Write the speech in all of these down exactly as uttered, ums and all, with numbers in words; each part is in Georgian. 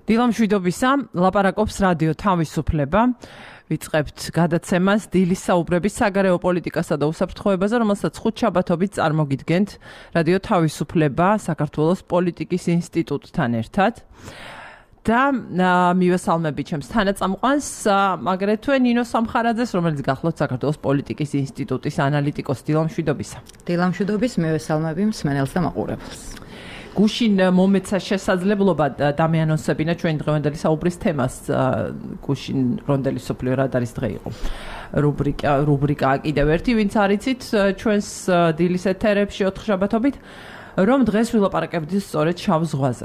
დილამშვიდობისა, ლაპარაკობს რადიო თავისუფლება. ვიწყებთ გადაცემას დილის საუბრების საგარეო პოლიტიკასა და უსაფრთხოებაზე, რომელსაც ხუთშაბათობით წარმოგიდგენთ რადიო თავისუფლება საქართველოს პოლიტიკის ინსტიტუტთან ერთად. და მივესალმები ჩემს თანაწამყვანს, აგრეთვე ნინო სამხარაძეს, რომელიც გახლავთ საქართველოს პოლიტიკის ინსტიტუტის ანალიტიკოსი. დილამშვიდობისა. დილამშვიდობის, მივესალმები მსმენელს და მაყურებელს. გუშინ მომეცა შესაძლებლობა დამეანონსებინა ჩვენი დღევანდელი საუბრის თემას. გუშინ რონდელი სოფლიო რად არის დღე იყო. რუბრიკა რუბრიკა კიდევ ერთი, ვინც არიცით ჩვენს დილის ეთერებში ოთხშაბათობით, რომ დღეს ვილაპარაკებთ სწორედ შავ ზღვაზე.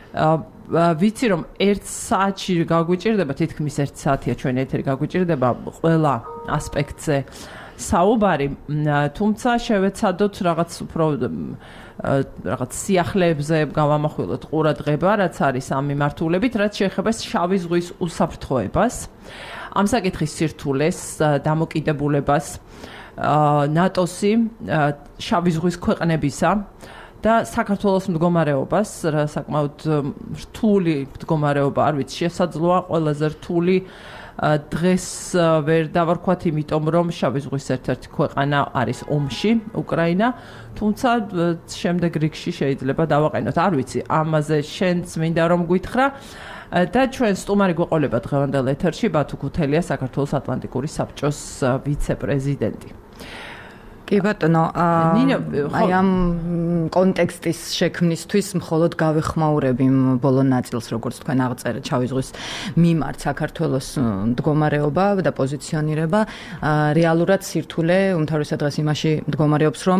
ვიცი რომ ერთ საათში გაგვიჭირდება, თითქმის ერთ საათია ჩვენი ეთერი გაგვიჭირდება ყველა ასპექტზე საუბარი, თუმცა შევეცადოთ რაღაც უფრო რაღაც სიახლეებზე გავამახვილოთ ყურადღება, რაც არის ამ მიმართულებით, რაც შეეხება შავი ზღვის უსაფრთხოებას, ამ საკითხის სირთულეს, დამოკიდებულებას, ნატოსი, შავი ზღვის ქვეყნებისა და საქართველოს მდგომარეობას, საკმაოდ რთული მდგომარეობა, არ ვიცი, შესაძლოა ყველაზე რთული დღეს ვერ დავარქვათ, იმიტომ რომ შავი ზღვის ერთ-ერთი ქვეყანა არის ომში, უკრაინა, თუმცა შემდეგ რიგში შეიძლება დავაყენოთ, არ ვიცი, ამაზე შენც მინდა რომ გითხრა და ჩვენ სტუმარი გვეყოლება დღევანდელ ეთერში ბათუ ქუთელია, საქართველოს ატლანტიკური საბჭოს ვიცე-პრეზიდენტი. კი ბატონო, აი ამ კონტექსტის შექმნისთვის მხოლოდ გავეხმაურები ბოლო ნაწილს, როგორც თქვენ აღწერეთ, შავი ზღვის მიმართ საქართველოს მდგომარეობა და პოზიციონირება რეალურად სირთულე უმთავრესად დღეს იმაში მდგომარეობს, რომ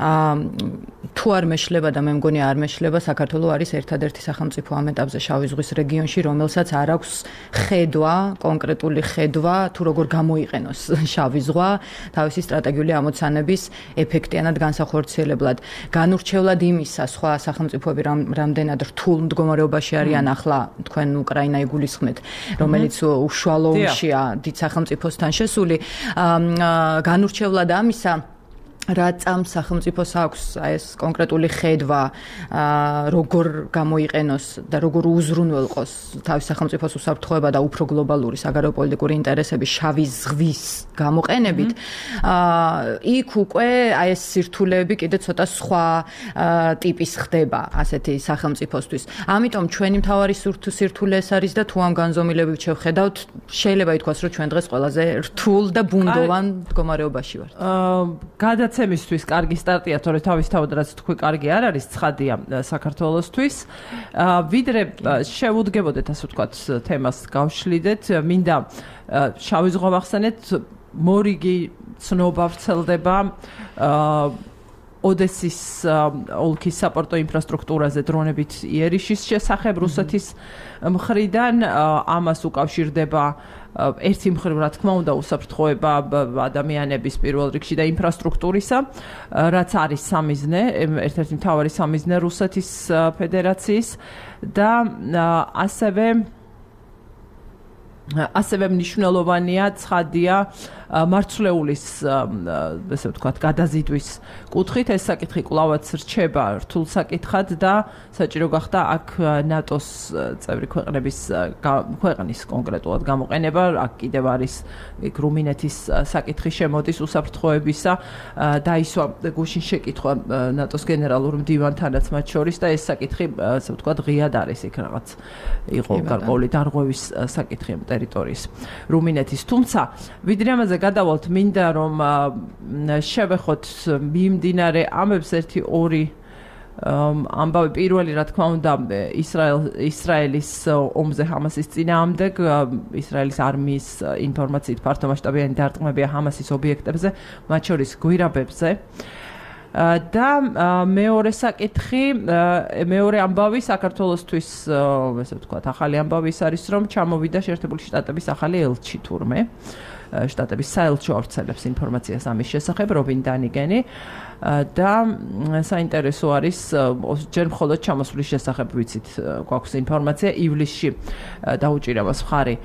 თუ არ მეშლება და მე მგონი არ მეშლება, საქართველო არის ერთადერთი სახელმწიფო ამ ეტაპზე შავი ზღვის რეგიონში, რომელსაც არ აქვს ხედვა, კონკრეტული ხედვა, თუ როგორ გამოიყენოს შავი ზღვა თავისი სტრატეგიული ამოცანების ეფექტიანად განსახორციელებლად. განურჩევლად იმისა, სხვა სახელმწიფოები რამდენად რთულ მდგომარეობაში არიან ახლა, თქვენ უკრაინა იგულისხმეთ, რომელიც უშუალო ომშია დიდ სახელმწიფოსთან შესული, განურჩევლად ამისა, რაც ამ სახელმწიფოს აქვს ეს კონკრეტული ხედვა, როგორ გამოიყენოს და როგორ უზრუნველყოს თავის სახელმწიფოს უსაფრთხოება და უფრო გლობალური საგარეო პოლიტიკური ინტერესები შავი ზღვის გამოყენებით, იქ უკვე აი ეს სირთულეები კიდე ცოტა სხვა ტიპის ხდება ასეთი სახელმწიფოსთვის. ამიტომ ჩვენი მთავარი სირთულე ეს არის და თუ ამ განზომილებებით შევხედავთ, შეიძლება ითქვას, რომ ჩვენ დღეს ყველაზე რთულ და ბუნდოვან მდგომარეობაში ვართ. გადაცემისთვის კარგი სტარტია, თორე თავისთავად რაც თქვი კარგი არ არის, ცხადია საქართველოსთვის. ვიდრე შევუდგებოდეთ, ასე ვთქვათ, თემას გავშლიდეთ, მინდა შავი ზღვა ვახსენეთ, მორიგი ცნობა ვრცელდება ოდესის ოლქის საპორტო ინფრასტრუქტურაზე დრონებით იერიშის შესახებ რუსეთის მხრიდან, ამას უკავშირდება ერთი მხრივ, რა თქმა უნდა, უსაფრთხოება ადამიანების პირველ რიგში და ინფრასტრუქტურისა, რაც არის სამიზნე, ერთ-ერთი მთავარი სამიზნე რუსეთის ფედერაციის და ასევე ასევე მნიშვნელოვანია, ცხადია, მარცვლეულის, ესე ვთქვათ, გადაზიდვის კუთხით. ეს საკითხი კვლავაც რჩება რთულ საკითხად და საჭირო გახდა აქ ნატოს წევრი ქვეყნების ქვეყნის კონკრეტულად გამოყენება. აქ კიდევ არის რუმინეთის საკითხი შემოდის უსაფრთხოებისა, დაისვა გუშინ შეკითხვა ნატოს გენერალურ მდივანთანაც მათ შორის და ეს საკითხი, ესე ვთქვათ, ღიად არის იქ რაღაც იყო გარკვეული დარღვევის საკითხი ამ ტერიტორიის რუმინეთის. თუმცა ვიდრე ამაზე გადავალთ, მინდა რომ შევეხოთ მიმდინარე ამებს ერთი ორი ამბავი. პირველი, რა თქმა უნდა, ისრაელ ისრაელის ომზე ჰამასის წინააღმდეგ, ისრაელის არმიის ინფორმაციით ფართომასშტაბიანი დარტყმებია ჰამასის ობიექტებზე, მათ შორის გვირაბებზე. და მეორე საკითხი, მეორე ამბავი საქართველოსთვის, ესე ვთქვათ, ახალი ამბავი ის არის, რომ ჩამოვიდა შეერთებული შტატების ახალი ელჩი თურმე. შტატების საელჩო ავრცელებს ინფორმაციას ამის შესახებ, რობინ დანიგენი და საინტერესო არის, ჯერ მხოლოდ ჩამოსვლის შესახებ ვიცით, გვაქვს ინფორმაცია, ივლისში დაუჭირა მას მხარი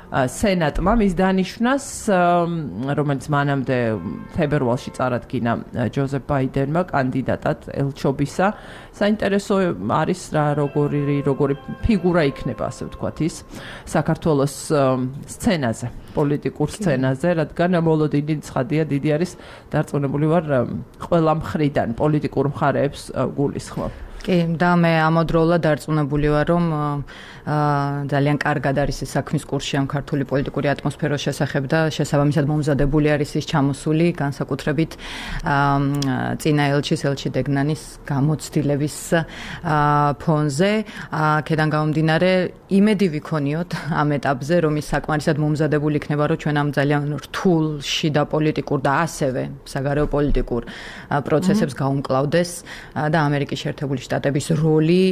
სენატმა მის დანიშვნას, რომელიც მანამდე თებერვალში წარადგინა ჯოზეფ ბაიდენმა კანდიდატად ელჩობისა. საინტერესო არის რა როგორი როგორი ფიგურა იქნება, ასე ვთქვათ, ის საქართველოს სცენაზე, პოლიტიკურ სცენაზე, რადგან მოლოდინი ცხადია დიდი არის, დარწმუნებული ვარ ყველა მხრიდან პოლიტიკურ მხარეებს გულისხმობ. კი, და მე ამავდროულად დარწმუნებული ვარ, რომ ძალიან კარგად არის ეს საქმის კურსი ამ ქართული პოლიტიკური ატმოსფეროს შესახებ და შესაბამისად მომზადებული არის ის ჩამოსული, განსაკუთრებით წინა ელჩის ელჩი დეგნანის გამოცდილების ფონზე. აქედან გამომდინარე, იმედი ვიქონიოთ ამ ეტაპზე, რომ ის საკმარისად მომზადებული იქნება, რომ ჩვენ ამ ძალიან რთულ შიდა პოლიტიკურ და ასევე საგარეო პოლიტიკურ პროცესებს გაუმკლავდეს და ამერიკის შეერთებული შტატების როლი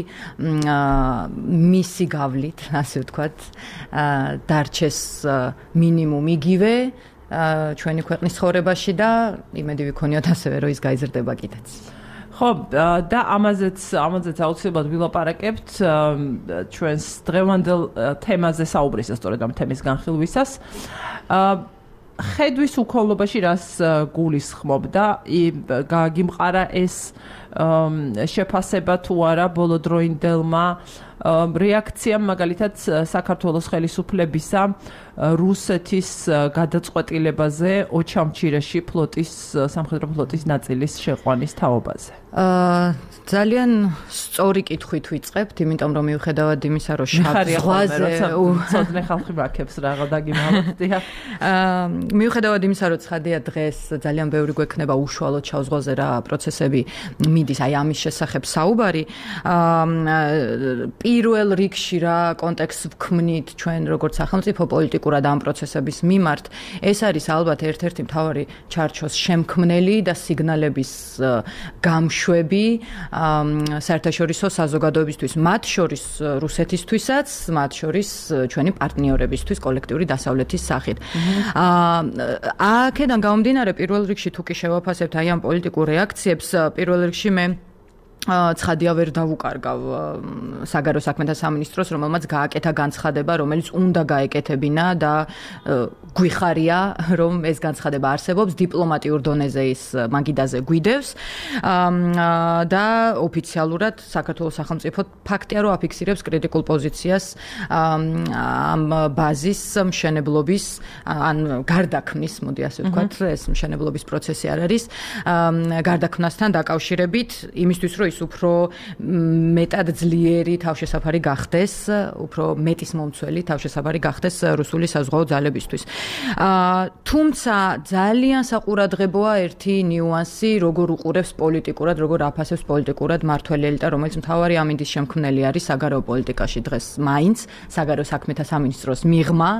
მისი გავლით, ასე ვთქვათ, დარჩეს მინიმუმ იგივე ჩვენი ქვეყნის ცხოვრებაში და იმედი ვიქონიოთ ასევე, რომ ის გაიზრდება კიდეც. ხო, და ამაზეც ამაზეც აუცილებლად ვილაპარაკებთ ჩვენს დღევანდელ თემაზე საუბრისას, სწორედ ამ თემის განხილვისას. ხედვის უქოლობაში რას გულისხმობ და გაგიმყარა ეს შეფასება თუ არა ბოლოდროინდელმა რეაქციამ მაგალითად საქართველოს ხელისუფლებისა რუსეთის გადაწყვეტილებაზე ოჩამჩირეში ფლოტის სამხედრო ფლოტის ნაწილის შეყვანის თაობაზე. ძალიან სწორი კითხვით ვიწყებთ, იმიტომ რომ მიუხედავად იმისა, რომ შავ ზღვაზე ცოტნე ხალხი მაქებს რაღა დაგიმალოთ. მიუხედავად იმისა, რომ ცხადია დღეს ძალიან ბევრი გვექნება უშუალოდ შავ ზღვაზე რა პროცესები მიდის, აი ამის შესახებ საუბარი. პირველ რიგში რა კონტექსტს ვქმნით ჩვენ როგორც სახელმწიფო პოლიტიკურად ამ პროცესების მიმართ, ეს არის ალბათ ერთ-ერთი მთავარი ჩარჩოს შემქმნელი და სიგნალების გამშვები საერთაშორისო საზოგადოებისთვის, მათ შორის რუსეთისთვისაც, მათ შორის ჩვენი პარტნიორებისთვის კოლექტიური დასავლეთის სახით. აქედან გამომდინარე, პირველ რიგში თუ კი შევაფასებთ აი ამ პოლიტიკურ რეაქციებს, პირველ რიგში მე ცხადია ვერ დავუკარგავ საგარეო საქმეთა სამინისტროს, რომელმაც გააკეთა განცხადება, რომელიც უნდა გაეკეთებინა და გვიხარია, რომ ეს განცხადება არსებობს, დიპლომატიურ დონეზე ის მაგიდაზე გვიდევს და ოფიციალურად საქართველოს სახელმწიფო ფაქტია, რომ აფიქსირებს კრიტიკულ პოზიციას ამ ბაზის მშენებლობის ან გარდაქმნის, მოდი ასე ვთქვათ, ეს მშენებლობის პროცესი არ არის, გარდაქმნასთან დაკავშირებით, იმისთვის რომ ის უფრო მეტად ძლიერი თავშესაფარი გახდეს, უფრო მეტის მომცველი თავშესაფარი გახდეს რუსული საზღვაო ძალებისთვის. თუმცა ძალიან საყურადღებოა ერთი ნიუანსი, როგორ უყურებს პოლიტიკურად, როგორ აფასებს პოლიტიკურად მართველი ელიტა, რომელიც მთავარი ამინდის შემქმნელი არის საგარეო პოლიტიკაში დღეს მაინც, საგარეო საქმეთა სამინისტროს მიღმა.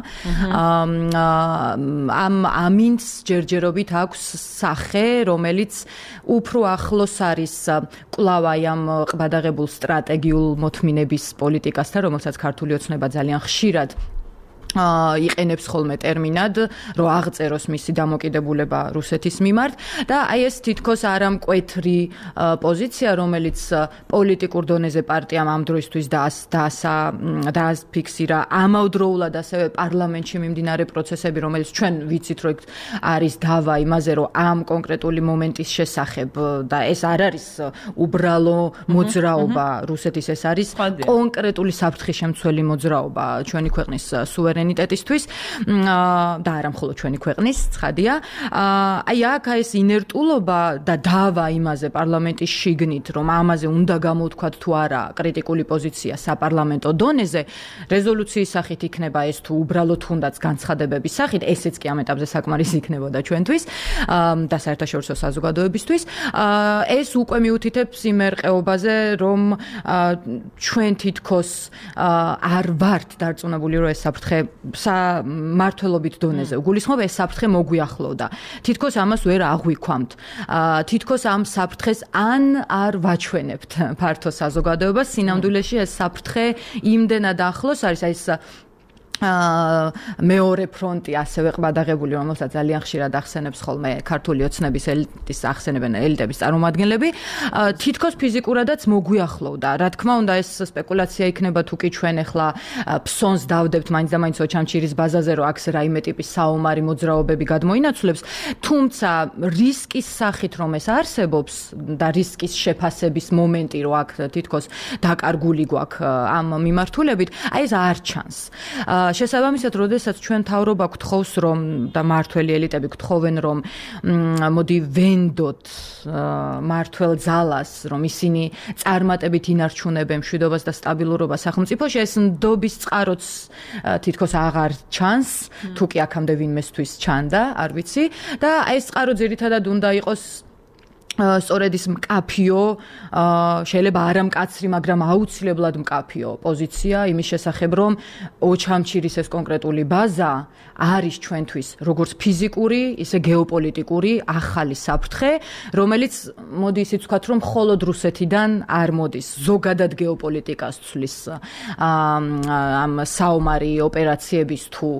ამ ამინდს ჯერჯერობით აქვს სახე, რომელიც უფრო ახლოს არის კვლავ აი ამ ყბადაღებულ სტრატეგიულ მოთმინების პოლიტიკასთან, რომელსაც ქართული ოცნება ძალიან ხშირად იყენებს ხოლმე ტერმინად, რომ აღწეროს მისი დამოკიდებულება რუსეთის მიმართ და აი ეს თითქოს არამკვეთრი პოზიცია, რომელიც პოლიტიკურ დონეზე პარტიამ ამ დროისთვის დააფიქსირა, ამავდროულად ასევე პარლამენტში მიმდინარე პროცესები, რომელიც ჩვენ ვიცით, რომ არის დავა იმაზე, რომ ამ კონკრეტული მომენტის შესახებ და ეს არ არის უბრალო მოძრაობა რუსეთის, ეს არის კონკრეტული საფრთხის შემცველი მოძრაობა ჩვენი ქვეყნის სუვერენიტეტისთვის და არა მხოლოდ ჩვენი ქვეყნის, ცხადია. აი აქ ეს ინერტულობა და დავა იმაზე პარლამენტის შიგნით, რომ ამაზე უნდა გამოვთქვათ თუ არა კრიტიკული პოზიცია საპარლამენტო დონეზე, რეზოლუციის სახით იქნება ეს თუ უბრალოდ თუნდაც განცხადებების სახით, ესეც კი ამ ეტაპზე საკმარისი იქნებოდა ჩვენთვის და საერთაშორისო საზოგადოებისთვის. ეს უკვე მიუთითებს იმ ერყეობაზე, რომ ჩვენ თითქოს არ ვართ დარწმუნებული, რომ ეს საფრთხე სამართლობით დონეზე უგულისხმობ, ეს საფრთხე მოგვიახლოვდა. თითქოს ამას ვერ აღვიქვამთ. თითქოს ამ საფრთხეს ან არ ვაჩვენებთ ფართო საზოგადოებას, სინამდვილეში ეს საფრთხე იმდენად ახლოს არის, აი ეს მეორე ფრონტი ასევე ყბადაღებული, რომელსაც ძალიან ხშირად ახსენებს ხოლმე ქართული ოცნების ელიტის ახსენებენ ელიტების წარმომადგენლები, თითქოს ფიზიკურადაც მოგვიახლოვდა. რა თქმა უნდა, ეს სპეკულაცია იქნება თუ კი ჩვენ ახლა ფსონს დავდებთ მაინც და მაინც ოჩამჩირის ბაზაზე, რომ აქ რაიმე ტიპის საომარი მოძრაობები გადმოინაცვლებს, თუმცა რისკის სახით რომ ეს არსებობს და რისკის შეფასების მომენტი რომ აქ თითქოს დაკარგული გვაქვს ამ მიმართულებით, აი ეს არ ჩანს. შესაბამისად, როდესაც ჩვენ თავრობა გთხოვს რომ და მართველი ელიტები გთხოვენ რომ მოდი ვენდოთ მართველ ძალას, რომ ისინი წარმატებით ინარჩუნებენ მშვიდობას და სტაბილურობას სახელმწიფოში, ეს ნდობის წყაროც თითქოს აღარ ჩანს, თუ კი აქამდე ვინმესთვის ჩანდა, არ ვიცი, და აი ეს წყარო ძირითადად უნდა იყოს სწორედ ის მკაფიო, შეიძლება არა მკაცრი, მაგრამ აუცილებლად მკაფიო პოზიცია იმის შესახებ, რომ ოჩამჩირის ეს კონკრეტული ბაზა არის ჩვენთვის როგორც ფიზიკური, ისე გეოპოლიტიკური ახალი საფრთხე, რომელიც მოდი ისიც ვთქვათ, რომ მხოლოდ რუსეთიდან არ მოდის, ზოგადად გეოპოლიტიკას ცვლის ამ საომარი ოპერაციების თუ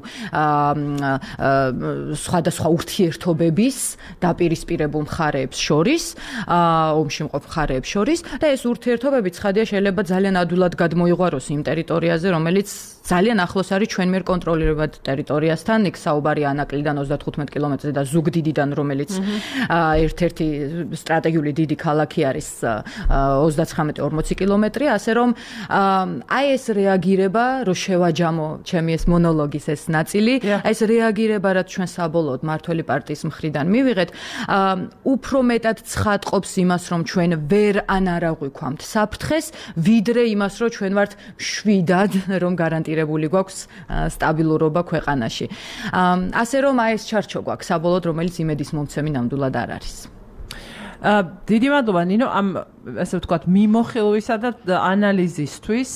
სხვადასხვა ურთიერთობების დაპირისპირებულ მხარეებს შორის, ომში მყოფ მხარეებს შორის და ეს ურთიერთობები ცხადია შეიძლება ძალიან ადვილად გადმოიღვაროს იმ ტერიტორიაზე, რომელიც ძალიან ახლოს არის ჩვენ მიერ კონტროლირებად ტერიტორიასთან, იქ საუბარია ანაკლიდან ოცდათხუთმეტ კილომეტრზე და ზუგდიდიდან, რომელიც ერთ-ერთი სტრატეგიული დიდი ქალაქი არის ოცდაცხრამეტი ორმოცი კილომეტრი, ასე რომ აი ეს რეაგირება, რომ შევაჯამო ჩემი ეს მონოლოგის ეს ნაწილი, აი ეს რეაგირება, რაც ჩვენ საბოლოოდ მართველი პარტიის მხრიდან მივიღეთ, უფრო მეტად ცხადყოფს იმას, რომ ჩვენ ვერ ანარაღვიქვამთ საფრთხეს, ვიდრე იმას, რომ ჩვენ ვართ მშვიდად, რომ გარანტირებული გვაქვს სტაბილურობა ქვეყანაში. ასე რომ აი ეს ჩარჩო გვაქვს საბოლოოდ, რომელიც იმედის მომცემი ნამდვილად არ არის. დიდი მადლობა ნინო ამ ასე ვთქვათ მიმოხილვისა და ანალიზისთვის.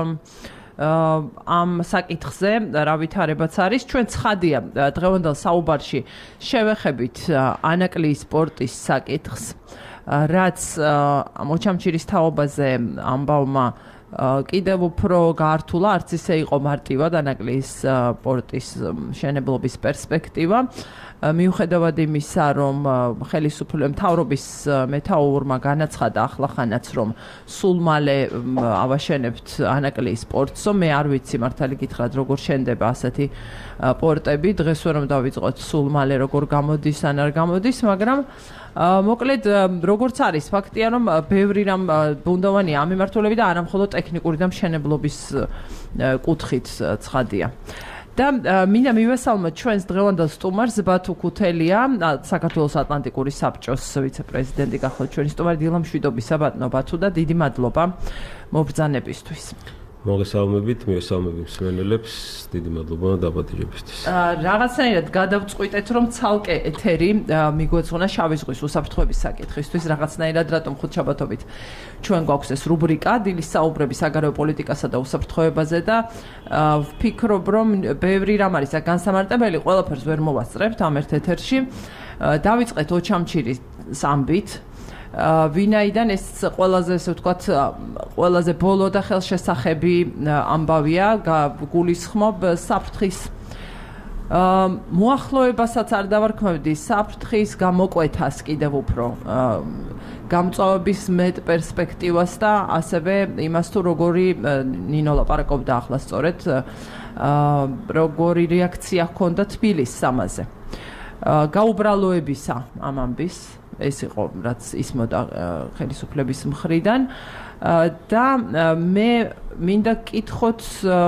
ამ საკითხზე რა ვითარებაც არის, ჩვენ ცხადია დღევანდელ საუბარში შევეხებით ანაკლიის სპორტის საკითხს, რაც ოჩამჩირის თაობაზე ამბავმა კიდევ უფრო გაართულა, არც ისე იყო მარტივად ანაკლიის სპორტის მშენებლობის პერსპექტივა. მიუხედავად იმისა, რომ ხელისუფლების მთავრობის მეთაურმა განაცხადა ახლახანაც, რომ სულ მალე ავაშენებთ ანაკლიის სპორტსო, მე არ ვიცი მართალი გითხრათ, როგორ შენდება ასეთი პორტები, დღეს ვერ უნდა დავიწყოთ სულ მალე როგორ გამოდის ან არ გამოდის, მაგრამ მოკლედ როგორც არის ფაქტია, რომ ბევრი რამ ბუნდოვანია ამ მიმართულებით და არა მხოლოდ ტექნიკური და მშენებლობის კუთხით ცხადია. და მინდა მივესალმოთ ჩვენს დღევანდელ სტუმარს ბათუ ქუთელია, საქართველოს ატლანტიკური საბჭოს ვიცე-პრეზიდენტი გახლავთ ჩვენი სტუმარი. დილა მშვიდობისა ბატონო ბათუ და დიდი მადლობა მობრძანებისთვის. მოგესალმებით, მივესალმებით მსმენელებს, დიდი მადლობა დაბადებისთვის. რაღაცნაირად გადავწყვიტეთ, რომ ცალკე ეთერი მიგვეძღვნა შავი ზღვის უსაფრთხოების საკითხისთვის, რაღაცნაირად რატომ ხუთშაბათობით ჩვენ გვაქვს ეს რუბრიკა დილის საუბრები საგარეო პოლიტიკასა და უსაფრთხოებაზე და ვფიქრობ, რომ ბევრი რამ არის აქ განსამარტებელი, ყველაფერს ვერ მოვასწრებთ ამ ერთ ეთერში. დავიწყეთ ოჩამჩირის ამბით. ვინაიდან ეს ყველაზე ესე ვთქვათ, ყველაზე ბოლო და ხელშესახები ამბავია, გულისხმობ საფრთხის მოახლოებასაც არ დავარქმევდი, საფრთხის გამოკვეთას კიდევ უფრო გამწვავების მეტ პერსპექტივას და ასევე იმას თუ როგორი ნინო ლაპარაკობდა ახლა სწორედ როგორი რეაქცია ჰქონდა თბილისს ამაზე. გაუბრალოებისა ამ ამბის ეს იყო რაც ისმოდა ხელისუფლების მხრიდან და მე მინდა გკითხოთ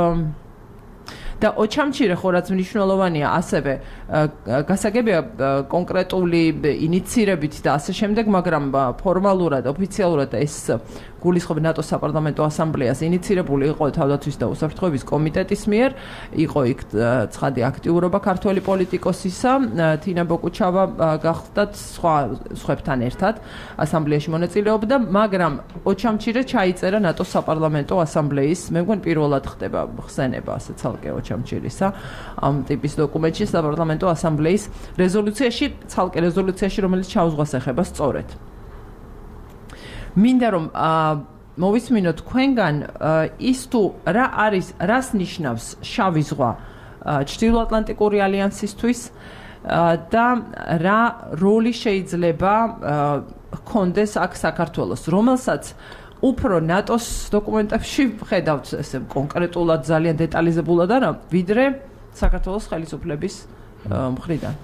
და ოჩამჩირე ხო რაც მნიშვნელოვანია ასევე გასაგებია კონკრეტული ინიციირებით და ასე შემდეგ, მაგრამ ფორმალურად, ოფიციალურად ეს გულისხმობ ნატოს საპარლამენტო ასამბლეას ინიციირებული იყო თავდაცვის და უსაფრთხოების კომიტეტის მიერ, იყო იქ ცხადი აქტიურობა ქართველი პოლიტიკოსისა, თინა ბოკუჩავა გახლდათ სხვა სხვებთან ერთად ასამბლეაში მონაწილეობდა, მაგრამ ოჩამჩირე ჩაიწერა ნატოს საპარლამენტო ასამბლეის, მე მგონი პირველად ხდება ხსენება ასე ცალკე ოჩამჩირისა ამ ტიპის დოკუმენტში საპარლამენტო ასამბლეის რეზოლუციაში, ცალკე რეზოლუციაში, რომელიც ჩაუზღვას ეხება სწორედ. მინდა რომ მოვისმინოთ თქვენგან ის თუ რა არის რას ნიშნავს შავი ზღვა ჩრდილოატლანტიკური ალიანსისთვის და რა როლი შეიძლება ჰქონდეს აქ საქართველოს, რომელსაც უფრო ნატოს დოკუმენტებში ხედავთ ესე კონკრეტულად ძალიან დეტალიზებულად არა, ვიდრე საქართველოს ხელისუფლების მხრიდან.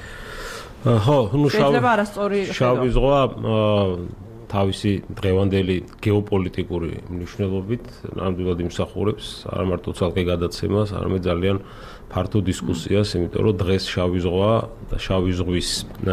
ხო, ну შეიძლება არასწორი შავი ზღვა თავისი დღევანდელი გეოპოლიტიკური მნიშვნელობით ნამდვილად იმსახურებს არა მარტო ცალკე გადაცემას, არამედ ძალიან ფართო დისკუსიას, იმიტომ რომ დღეს შავი ზღვა და შავი ზღვის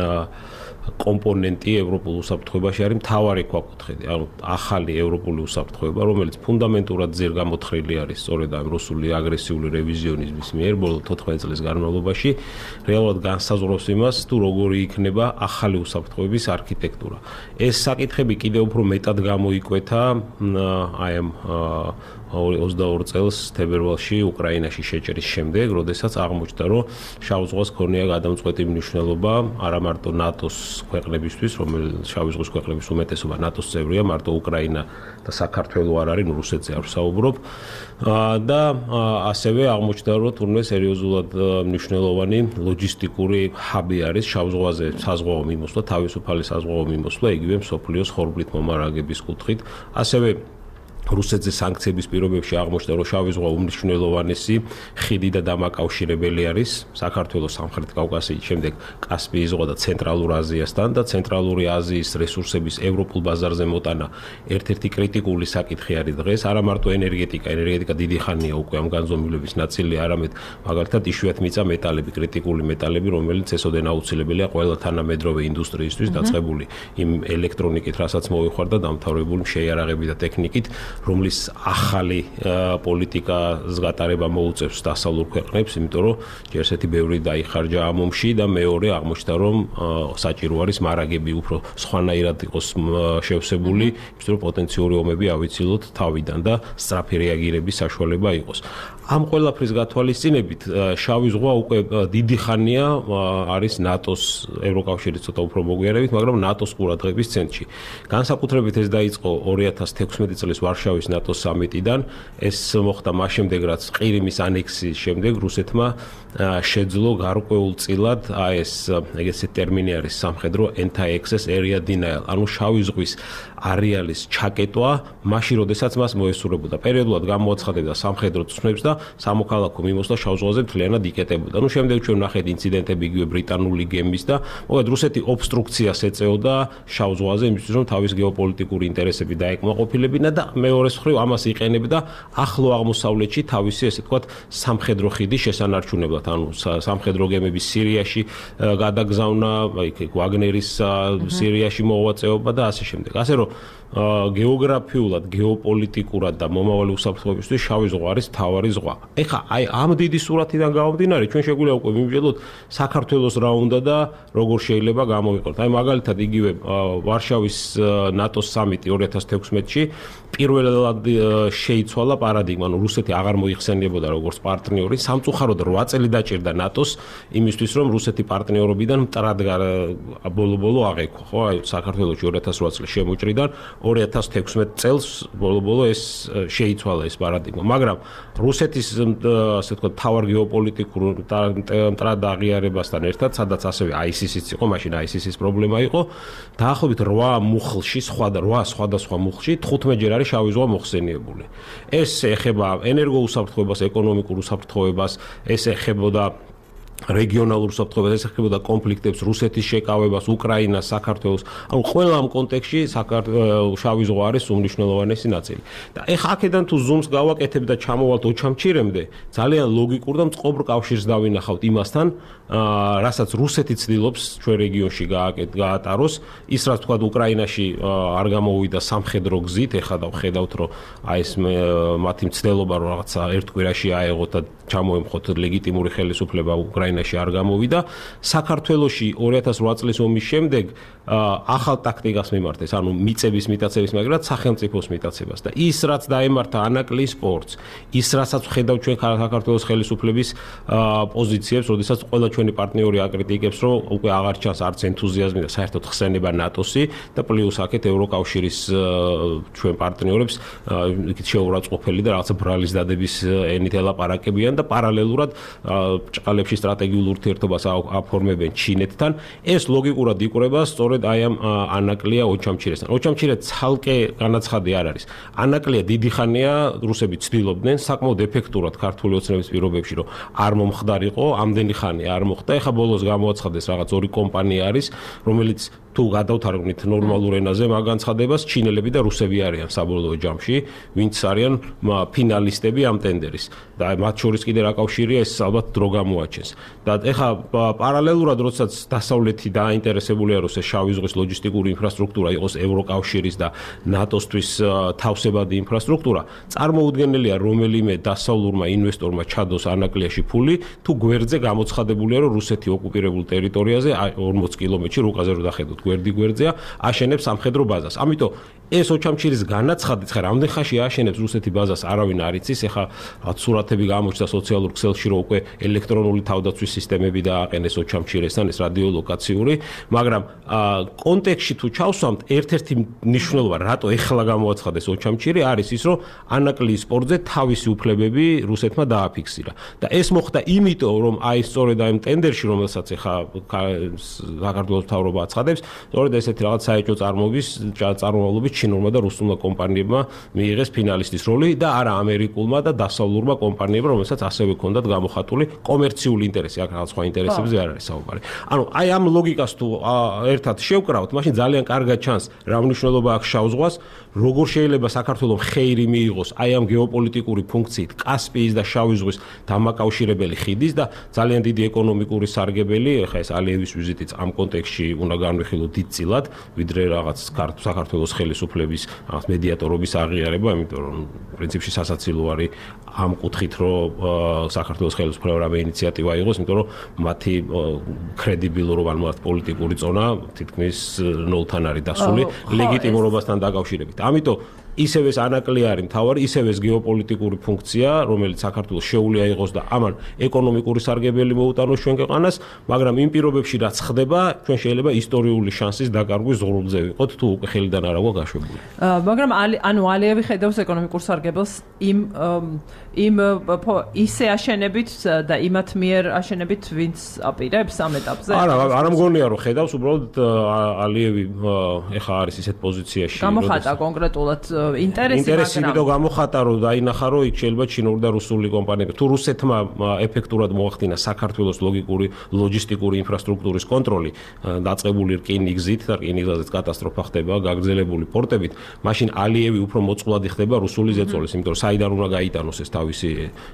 კომპონენტი ევროპულ უსაფრთხოებაში არის მთავარი ქვაკუთხედი, ანუ ახალი ევროპული უსაფრთხოება, რომელიც ფუნდამენტურად ძირ გამოთხრილი არის სწორედ ამ რუსული აგრესიული რევიზიონიზმის მიერ ბოლო თოთხმეტ წლის განმავლობაში, რეალურად განსაზღვრავს იმას, თუ როგორი იქნება ახალი უსაფრთხოების არქიტექტურა. ეს საკითხები კიდევ უფრო მეტად გამოიკვეთა აი ამ ოცდაორ წელს თებერვალში უკრაინაში შეჭრის შემდეგ, როდესაც აღმოჩნდა, რომ შავ ზღვას ქონია გადამწყვეტი მნიშვნელობა არა მარტო ნატოს ქვეყნებისთვის, რომელიც შავი ზღვის ქვეყნების უმეტესობა ნატოს წევრია, მარტო უკრაინა და საქართველო არ არის, ნუ რუსეთზე არ ვსაუბრობ. და ასევე აღმოჩნდა, რომ თურმე სერიოზულად მნიშვნელოვანი ლოჯისტიკური ჰაბი არის შავ ზღვაზე საზღვაო მიმოსვლა, თავისუფალი საზღვაო მიმოსვლა, იგივე მსოფლიოს ხორბლით მომარაგების კუთხით. ასევე რუსეთზე სანქციების პირობებში აღმოჩნდა, რომ შავი ზღვა უმნიშვნელოვანესი ხიდი და დამაკავშირებელი არის საქართველოს სამხრეთ კავკასიის, შემდეგ კასპიის ზღვა და ცენტრალურ აზიასთან და ცენტრალური აზიის რესურსების ევროპულ ბაზარზე მოტანა ერთ-ერთი კრიტიკული საკითხი არის დღეს, არა მარტო ენერგეტიკა, ენერგეტიკა დიდი ხანია უკვე ამ განზომილების ნაწილი, არამედ მაგალითად იშვიათ მიწა მეტალები, კრიტიკული მეტალები, რომელიც ესოდენ აუცილებელია ყველა თანამედროვე ინდუსტრიისთვის დაწყებული იმ ელექტრონიკით, რასაც მოიხარდა დამთავრებული შეიარაღები და ტექნიკით, რომლის ახალი პოლიტიკას გატარება მოუწევს დასავლურ ქვეყნებს, იმიტომ რომ ჯერ ესეთი ბევრი დაიხარჯა ამ ომში და მეორე აღმოჩნდა, რომ საჭირო არის მარაგები უფრო სხვანაირად იყოს შევსებული, იმიტომ რომ პოტენციური ომები ავიცილოთ თავიდან და სწრაფი რეაგირების საშუალება იყოს. ამ ყველაფრის გათვალისწინებით შავი ზღვა უკვე დიდი ხანია არის ნატოს ევროკავშირის ცოტა უფრო მოგვიანებით, მაგრამ ნატოს ყურადღების ცენტრში. განსაკუთრებით ეს დაიწყო ორი ათას თექვსმეტი წლის ვარშავის ნატოს სამიტიდან, ეს მოხდა მას შემდეგ, რაც ყირიმის ანექსიის შემდეგ რუსეთმა შეძლო გარკვეულწილად ეს ეგეთი ტერმინი არის სამხედრო anti-access area denial, ანუ შავი ზღვის არეალის ჩაკეტვა, მაშინ როდესაც მას მოესურვებოდა. პერიოდულად გამოაცხადებდა სამხედრო წვნებს და სამოქალაქო მიმოსვლა შავ ზღვაზე მთლიანად იკეტებოდა. ნუ შემდეგ ჩვენ ვნახეთ ინციდენტები იგივე ბრიტანული გემის და მოკლედ რუსეთი ობსტრუქციას ეწეოდა შავ ზღვაზე, იმისთვის რომ თავის გეოპოლიტიკური ინტერესები დაეკმაყოფილებინა და მეორეს მხრივ ამას იყენებდა ახლო აღმოსავლეთში თავისი ესე ვთქვათ სამხედრო ხიდის შესანარჩუნებლად, ანუ სამხედრო გემების სირიაში გადაგზავნა, იქ ვაგნერის სირიაში მოღვაწეობა და ასე შემდეგ. ასე რომ გეოგრაფიულად, გეოპოლიტიკურად და მომავალი უსაფრთხოებისთვის შავი ზღვა არის მთავარი ზღვა. ეხლა აი ამ დიდი სურათიდან გამომდინარე, ჩვენ შეგვიძლია უკვე მიმჯელოთ საქართველოს რა უნდა და როგორ შეიძლება გამოვიყოთ. აი მაგალითად იგივე ვარშავის ნატოს სამიტი ორი ათას თექვსმეტში პირველად შეიცვალა პარადიგმა, ანუ რუსეთი აღარ მოიხსენიებოდა როგორც პარტნიორი, სამწუხაროდ რვა წელი დაჭირდა ნატოს იმისთვის, რომ რუსეთი პარტნიორობიდან მტრად ბოლო-ბოლო აღექვა, ხო? აი საქართველოში ორი ათას რვა წლის შემოჭრიდან ორი ათას თექვსმეტ წელს ბოლო-ბოლო ეს შეიცვალა ეს პარადიგმა, მაგრამ რუსეთის ასე ვთქვათ თავარ გეოპოლიტიკურ მტრად აღიარებასთან ერთად, სადაც ასევე აი esi esi-ც იყო, მაშინ აი esi esi-ის პრობლემა იყო, დაახლოებით რვა მუხლში, სხვა და რვა სხვადასხვა მუხლში თხუთმეტ ჯერ არის შავი ზღვა მოხსენიებული. ეს ეხება ენერგოუსაფრთხოებას, ეკონომიკურ უსაფრთხოებას, ეს ეხებოდა რეგიონალურ უსაფრთხოებას, ეს ეხებოდა კონფლიქტებს, რუსეთის შეკავებას, უკრაინას, საქართველოს. ანუ ყველა ამ კონტექსტში შავი ზღვა არის უმნიშვნელოვანესი ნაწილი. და ეხლა აქედან თუ ზუმს გავაკეთებ და ჩამოვალთ ოჩამჩირემდე, ძალიან ლოგიკურ და მწყობრ კავშირს დავინახავთ იმასთან, რასაც რუსეთი ცდილობს ჩვენ რეგიონში გაატაროს, ის რაც თქვა უკრაინაში არ გამოვიდა სამხედრო გზით, ეხლა და ვხედავთ, რომ აი ეს მათი მცდელობა რომ რაღაცა ერთ კვირაში აეღოთ და ჩამოემხოთ ლეგიტიმური ხელისუფლება უკრაინაში უკრაინაში არ გამოვიდა. საქართველოში ორი ათას ოთხ წლის ომის შემდეგ ახალ ტაქტიკას მიმართეს, ანუ მიწების მიტაცების მაგრამ სახელმწიფოს მიტაცებას და ის რაც დაემართა ანაკლის სპორტს, ის რასაც ხედავ ჩვენ საქართველოს ხელისუფლების პოზიციებს, როდესაც ყველა ჩვენი პარტნიორი აკრიტიკებს, რომ უკვე აღარ ჩანს არც ენთუზიაზმი და საერთოდ ხსენება ნატოსი და პლუს აქეთ ევროკავშირის ჩვენ პარტნიორებს იქით შეურაცხყოფელი და რაღაცა ბრალის დადების ენით ელაპარაკებიან და პარალელურად ჭყალებში სტრატეგიულ ურთიერთობას აფორმებენ ჩინეთთან. ეს ლოგიკურად იკვრება სწორედ აი ამ ანაკლია ოჩამჩირესთან. ოჩამჩირე ცალკე განაცხადი არ არის. ანაკლია დიდი ხანია რუსები ცდილობდნენ საკმაოდ ეფექტურად ქართული ოცნების პირობებში რომ არ მომხდარიყო, ამდენი ხანი არ მოხდა. ეხა ბოლოს გამოაცხადეს რაღაც ორი კომპანია არის, რომელიც თუ გადავთარგმნით ნორმალურ ენაზე მაგ განცხადებას ჩინელები და რუსები არიან საბოლოო ჯამში, ვინც არიან ფინალისტები ამ ტენდერის. და მათ შორის კიდე რა კავშირია, ეს ალბათ დრო გამოაჩენს. და ეხა პარალელურად, როდესაც დასავლეთი დაინტერესებულია, რომ ეს შავი ზღვის ლოჯისტიკური ინფრასტრუქტურა იყოს ევროკავშირის და ნატოსთვის თავსებადი ინფრასტრუქტურა, წარმოუდგენელია რომელიმე დასავლურმა ინვესტორმა ჩადოს ანაკლიაში ფული, თუ გვერდზე გამოცხადებულია, რომ რუსეთი ოკუპირებულ ტერიტორიაზე ორმოც კილომეტრში რუკაზე რო დახედოთ გვერდი გვერდზეა აშენებს სამხედრო ბაზას. ამიტომ ეს ოჩამჩირის განაცხადით ხა რამდენ ხანში აშენებს რუსეთი ბაზას არავინ არ იცის. ეხა სურათები გამოჩნდა სოციალურ ქსელში, რომ უკვე ელექტრონული თავდაცვის სისტემები დააყენეს ოჩამჩირესთან, ეს რადიოლოკაციური, მაგრამ კონტექსტში თუ ჩავსვამთ, ერთ-ერთი მნიშვნელობა, რატო ეხლა გამოაცხადეს ოჩამჩირი, არის ის, რომ ანაკლის სპორტზე თავისი უფლებები რუსეთმა დააფიქსირა. და ეს მოხდა იმიტომ, რომ აი სწორედ აი ტენდერში, რომელსაც ეხა საქართველოს მთავრობა აცხადებს, სწორედ ესეთი რაღაც საეჭვო წარმოების წარმომავლობის ჩინურმა და რუსულმა კომპანიებმა მიიღეს ფინალისტის როლი და არა ამერიკულმა და დასავლურმა კომპანიებმა, რომელსაც ასევე ჰქონდათ გამოხატული კომერციული ინტერესი, აქ რაღაც სხვა ინტერესებზე არ არის საუბარი. ანუ აი ამ ლოგიკას თუ ერთად შევკრავთ, მაშინ ძალიან კარგად ჩანს რა მნიშვნელობა აქვს შავ ზღვას, როგორ შეიძლება საქართველოს ხეირი მიიღოს აი ამ გეოპოლიტიკური ფუნქციით კასპიის და შავი ზღვის დამაკავშირებელი ხიდის და ძალიან დიდი ეკონომიკური სარგებელი, ეხა ეს ალიევის ვიზიტიც ამ კონტექსტში უნდა განვიხილოთ დიდწილად, ვიდრე რაღაც საქართველოს ხელისუფლების რაღაც მედიატორობის აღიარება, იმიტომ რომ პრინციპში სასაცილო არის ამ კუთხით, რომ საქართველოს ხელისუფლებამ რამე ინიციატივა აიღოს, იმიტომ რომ მათი კრედიბილურობა, ანუ მათ პოლიტიკური წონა თითქმის ნულთან არის დასული ლეგიტიმურობასთან დაკავშირებით. ამიტომ ისევ ეს ანაკლი არის მთავარი, ისევ ეს გეოპოლიტიკური ფუნქცია, რომელიც საქართველოს შეუძლია იყოს და ამან ეკონომიკური სარგებელი მოუტანოს ჩვენ ქვეყანას, მაგრამ იმ პირობებში რაც ხდება, ჩვენ შეიძლება ისტორიული შანსის დაკარგვის ზღურბლზე ვიყოთ, თუ უკვე ხელიდან არ აქვს გაშვებული. მაგრამ ანუ ალიევი ხედავს ეკონომიკურ სარგებელს იმ იმ ისე აშენებით და იმათ მიერ აშენებით, ვინც აპირებს ამ ეტაპზე? არა, არ მგონია რომ ხედავს, უბრალოდ ალიევი ეხა არის ისეთ პოზიციაში, გამოხატა კონკრეტულად ინტერესი, მაგრამ ინტერესი ვიდო გამოხატა, რომ დაინახა, რომ იქ შეიძლება ჩინური და რუსული კომპანიები თუ რუსეთმა ეფექტურად მოახდინა საქართველოს ლოგიკური ლოჯისტიკური ინფრასტრუქტურის კონტროლი დაწყებული რკინიგზით და რკინიგზაზეც კატასტროფა ხდება გაგრძელებული პორტებით, მაშინ ალიევი უფრო მოწყვლადი ხდება რუსული ზეწოლის, იმიტომ რომ საიდან უნდა გაიტანოს ეს თავისი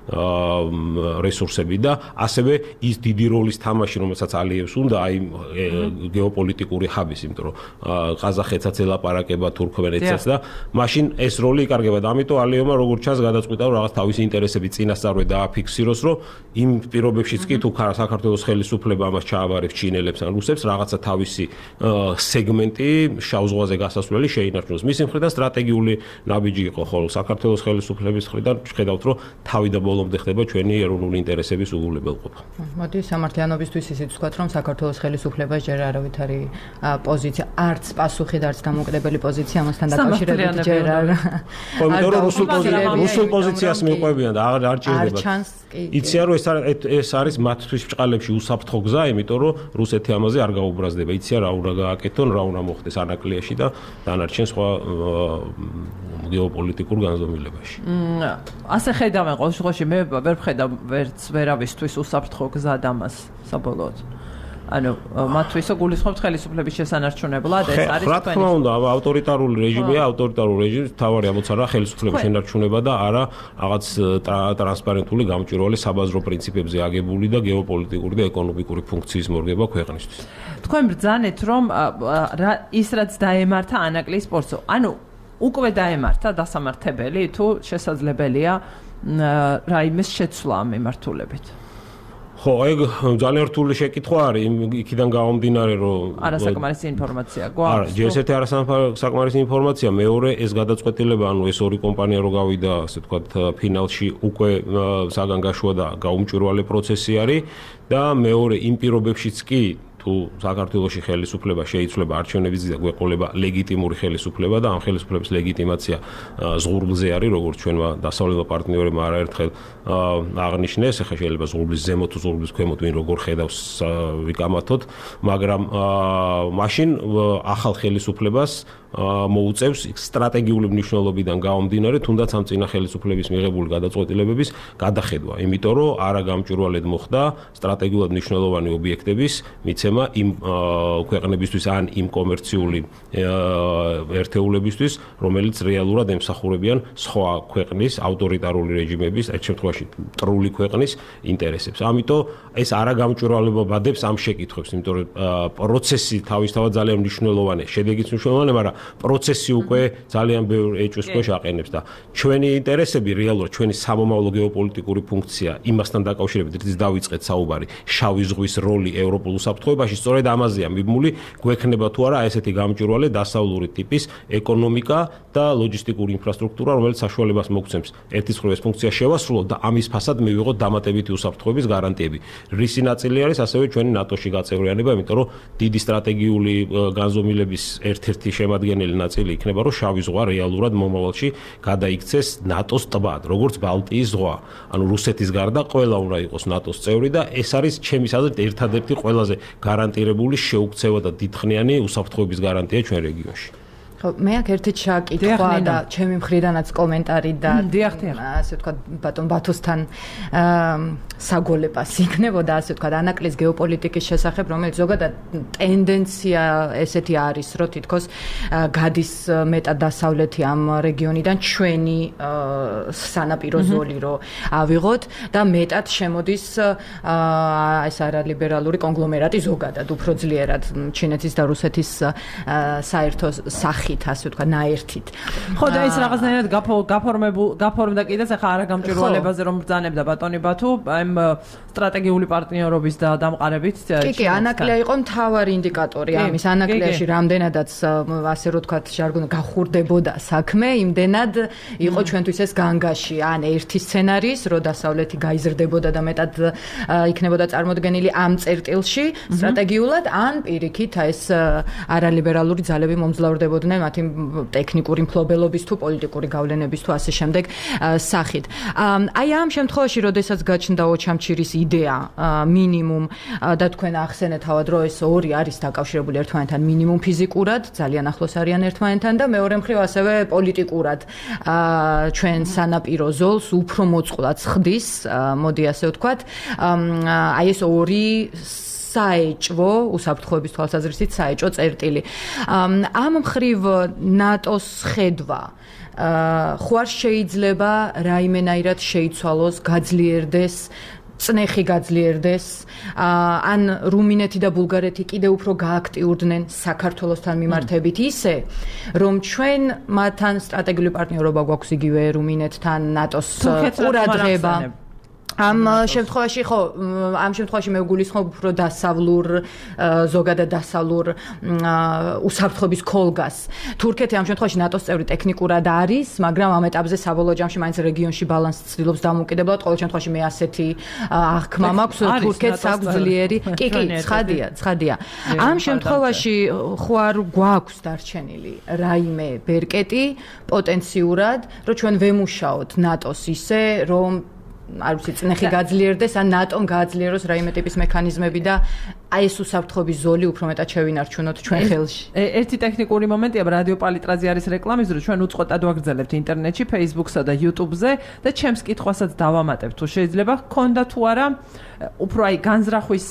რესურსები და ასევე ის დიდი როლის თამაში, რომელსაც ალიევს უნდა აი გეოპოლიტიკური ჰაბის, იმიტომ რომ ყაზახეთსაც ელაპარაკება თურქმენეთსაც და მაშინ ეს როლი იკარგება და ამიტომ ალიევმა როგორც ჩანს გადაწყვიტა რომ რაღაც თავისი ინტერესები წინასწარვე დააფიქსიროს, რომ იმ პირობებშიც კი თუ საქართველოს ხელისუფლება ამას ჩააბარებს ჩინელებს ან რუსებს რაღაცა თავისი სეგმენტი შავ ზღვაზე გასასვლელი შეინარჩუნოს. მისი მხრიდან სტრატეგიული ნაბიჯი იყო, ხოლო საქართველოს ხელისუფლების მხრიდან ხედავთ, რომ თავი და ბოლომდე ხდება ჩვენი ეროვნული ინტერესების უგულებელყოფა. მოდი სამართლიანობისთვის ისიც ვთქვათ, რომ საქართველოს ხელისუფლებას ჯერ არავით არის პოზიცია, არც პასუხი და არც დამოკიდებელი პოზიცია ამასთან დაკავშირებით ჯერ არ. იმიტომ რომ რუსულ პოზიციას მიყვებიან და აღარ არ ჭირდება. იციან რომ ეს ეს არის მათთვის ბჭყალებში უსაფრთხო გზა, იმიტომ რომ რუსეთი ამაზე არ გაუბრაზდება. იციან რა უნდა გააკეთონ, რა უნდა მოხდეს ანაკლიაში და დანარჩენ სხვა გეოპოლიტიკურ განზომილებაში. ასე ხედავენ ყოველ შემთხვევაში, მე ვერ ვხედავ ვერც ვერავისთვის უსაფრთხო გზა ამას საბოლოოდ. ანუ მათთვის გულისხმობთ ხელისუფლების შესანარჩუნებლად, ეს არის თქვენი. რა თქმა უნდა, ავტორიტარული რეჟიმია, ავტორიტარული რეჟიმის თავარი ამოცარა ხელისუფლების შენარჩუნება და არა რაღაც ტრანსპარენტული გამჭვირვალე საბაზრო პრინციპებზე აგებული და გეოპოლიტიკური და ეკონომიკური ფუნქციის მორგება ქვეყნისთვის. თქვენ ბრძანეთ, რომ ის რაც დაემართა ანაკლის სპორტს, ანუ უკვე დაემართა დასამართებელი თუ შესაძლებელია რაიმეს შეცვლა ამ მიმართულებით? ხო, აი ძალიან რთული შეკითხვა არის, იქიდან გამომდინარე, რომ არასაკმარისი ინფორმაცია გვაქვს. არა, ჯერ ერთი არასაკმარისი ინფორმაცია, მეორე ეს გადაწყვეტილება, ანუ ეს ორი კომპანია რო გავიდა, ასე ვთქვათ, ფინალში უკვე საგან გაშუა და გაუმჭვირვალე პროცესი არის და მეორე იმ პირობებშიც კი თუ საქართველოში ხელისუფლება შეიცვლება არჩევნებიც და გვეყოლება ლეგიტიმური ხელისუფლება და ამ ხელისუფლების ლეგიტიმაცია ზღურბლზე არის, როგორც ჩვენმა დასავლელმა პარტნიორებმა არაერთხელ აღნიშნეს, ახლა შეიძლება ზღურბლის ზემოთ თუ ზღურბლის ქვემოთ ვინ როგორ ხედავს ვიკამათოთ, მაგრამ მაშინ ახალ ხელისუფლებას მოუწევს სტრატეგიული მნიშვნელობიდან გამომდინარე, თუნდაც ამ წინა ხელისუფლების მიღებული გადაწყვეტილებების გადახედვა, იმიტომ რომ არა გამჭვირვალედ მოხდა სტრატეგიულად მნიშვნელოვანი ობიექტების მიცემა იმ ქვეყნებისთვის ან იმ კომერციული ერთეულებისთვის, რომელიც რეალურად ემსახურებიან სხვა ქვეყნის ავტორიტარული რეჟიმების, ერთ შემთხვევაში მტრული ქვეყნის ინტერესებს. ამიტომ ეს არა გამჭვირვალებადებს ამ შეკითხვებს, იმიტომ რომ პროცესი თავისთავად ძალიან მნიშვნელოვანია, შედეგიც მნიშვნელოვანია, მაგრამ პროცესი უკვე ძალიან ბევრ ეჭვს ქვეშ აყენებს და ჩვენი ინტერესები რეალურად ჩვენი სამომავლო გეოპოლიტიკური ფუნქცია იმასთან დაკავშირებით, რითიც დავიწყეთ საუბარი, შავი ზღვის როლი ევროპულ უსაფრთხოებაში, სწორედ ამაზეა მიბმული, გვექნება თუ არა ესეთი გამჭვირვალე დასავლური ტიპის ეკონომიკა და ლოჯისტიკური ინფრასტრუქტურა, რომელიც საშუალებას მოგცემს ერთის მხრივ ეს ფუნქცია შევასრულოთ და ამის ფასად მივიღოთ დამატებითი უსაფრთხოების გარანტიები. რისი ნაწილი არის ასევე ჩვენი ნატოში გაწევრიანება, იმიტომ რომ დიდი სტრატეგიული განზომილების ერთ-ერთი შემადგენელი ნაწილი იქნება, რომ შავი ზღვა რეალურად მომავალში გადაიქცეს ნატოს ტბად, როგორც ბალტიის ზღვა. ანუ რუსეთის გარდა ყველა უნდა იყოს ნატოს წევრი და ეს არის ჩემის აზრით ერთადერთი ყველაზე გარანტირებული შეუქცევა და დიდხნიანი უსაფრთხოების გარანტია ჩვენ რეგიონში. მე აქ ერთი ჩაკითხვა და ჩემი მხრიდანაც კომენტარი და ასე ვთქვათ ბატონ ბათოსთან საგოლებას იქნებოდა, ასე ვთქვათ, ანაკლის გეოპოლიტიკის შესახებ, რომელიც ზოგადად ტენდენცია ესეთი არის, რომ თითქოს გადის მეტად დასავლეთი ამ რეგიონიდან ჩვენი სანაპირო ზოლი რო ავიღოთ და მეტად შემოდის ეს არალიბერალური კონგლომერატი ზოგადად უფრო ძლიერად ჩინეთის და რუსეთის საერთო სახით ასე ვთქვა, ნაერთით. ხო და ის რაღაცნაირად გაფორმებულ გაფორმდა კიდეც ახლა არა გამჭვირვალებაზე რომ ბრძანებდა ბატონი ბათუ, ამ სტრატეგიული პარტნიორობის და დამყარებით. კი, კი, ანაკლია იყო მთავარი ინდიკატორი ამის. ანაკლიაში რამდენადაც ასე რომ ვთქვათ, ჟარგონი გახურდებოდა საქმე, იმდენად იყო ჩვენთვის ეს განგაში, ან ერთი სცენარის, რომ დასავლეთი გაიზრდებოდა და მეტად იქნებოდა წარმოდგენილი ამ წერტილში სტრატეგიულად, ან პირიქით ეს არალიბერალური ძალები მომძლავრდებოდნენ მათი ტექნიკური მფლობელობის თუ პოლიტიკური გავლენების თუ ასე შემდეგ სახით. აი ამ შემთხვევაში, როდესაც გაჩნდა ოჩამჩირის იდეა მინიმუმ და თქვენ ახსენეთ თავად, რომ ეს ორი არის დაკავშირებული ერთმანეთთან მინიმუმ ფიზიკურად, ძალიან ახლოს არიან ერთმანეთთან და მეორე მხრივ ასევე პოლიტიკურად ჩვენ სანაპირო ზოლს უფრო მოწყვლად ხდის, მოდი ასე ვთქვათ, აი ეს ორი საეჭვო უსაფრთხოების თვალსაზრისით საეჭვო წერტილი. ამ მხრივ ნატოს ხედვა ხო არ შეიძლება რაიმენაირად შეიცვალოს, გაძლიერდეს, წნეხი გაძლიერდეს, ან რუმინეთი და ბულგარეთი კიდევ უფრო გააქტიურდნენ საქართველოსთან მიმართებით ისე, რომ ჩვენ მათთან სტრატეგიული პარტნიორობა გვაქვს იგივე რუმინეთთან, ნატოს ყურადღება. ამ შემთხვევაში ხო, ამ შემთხვევაში მე ვგულისხმობ უფრო დასავლურ, ზოგადად დასავლურ უსაფრთხოების ქოლგას. თურქეთი ამ შემთხვევაში ნატოს წევრი ტექნიკურად არის, მაგრამ ამ ეტაპზე საბოლოო ჯამში მაინც რეგიონში ბალანსს ცდილობს დამოუკიდებლად. ყოველ შემთხვევაში მე ასეთი აღქმა მაქვს, თურქეთს აქვს ძლიერი. კი, კი, ცხადია, ცხადია. ამ შემთხვევაში ხო არ გვაქვს დარჩენილი რაიმე ბერკეტი პოტენციურად, რომ ჩვენ ვემუშაოთ ნატოს ისე, რომ არ ვიცი, წნეხი გაძლიერდეს, ან ნატომ გააძლიეროს რაიმე ტიპის მექანიზმები და აი ეს უსაფრთხოების ზოლი უფრო მეტად შევინარჩუნოთ ჩვენ ხელში. ერთი ტექნიკური მომენტია, რადიო პალიტრაზე არის რეკლამის დრო, ჩვენ უწყოტად ვაგრძელებთ ინტერნეტში, Facebook-სა და YouTube-ზე და ჩემს კითხვასაც დავამატებ, თუ შეიძლება ჰქონდა თუ არა უფრო აი განზრახვის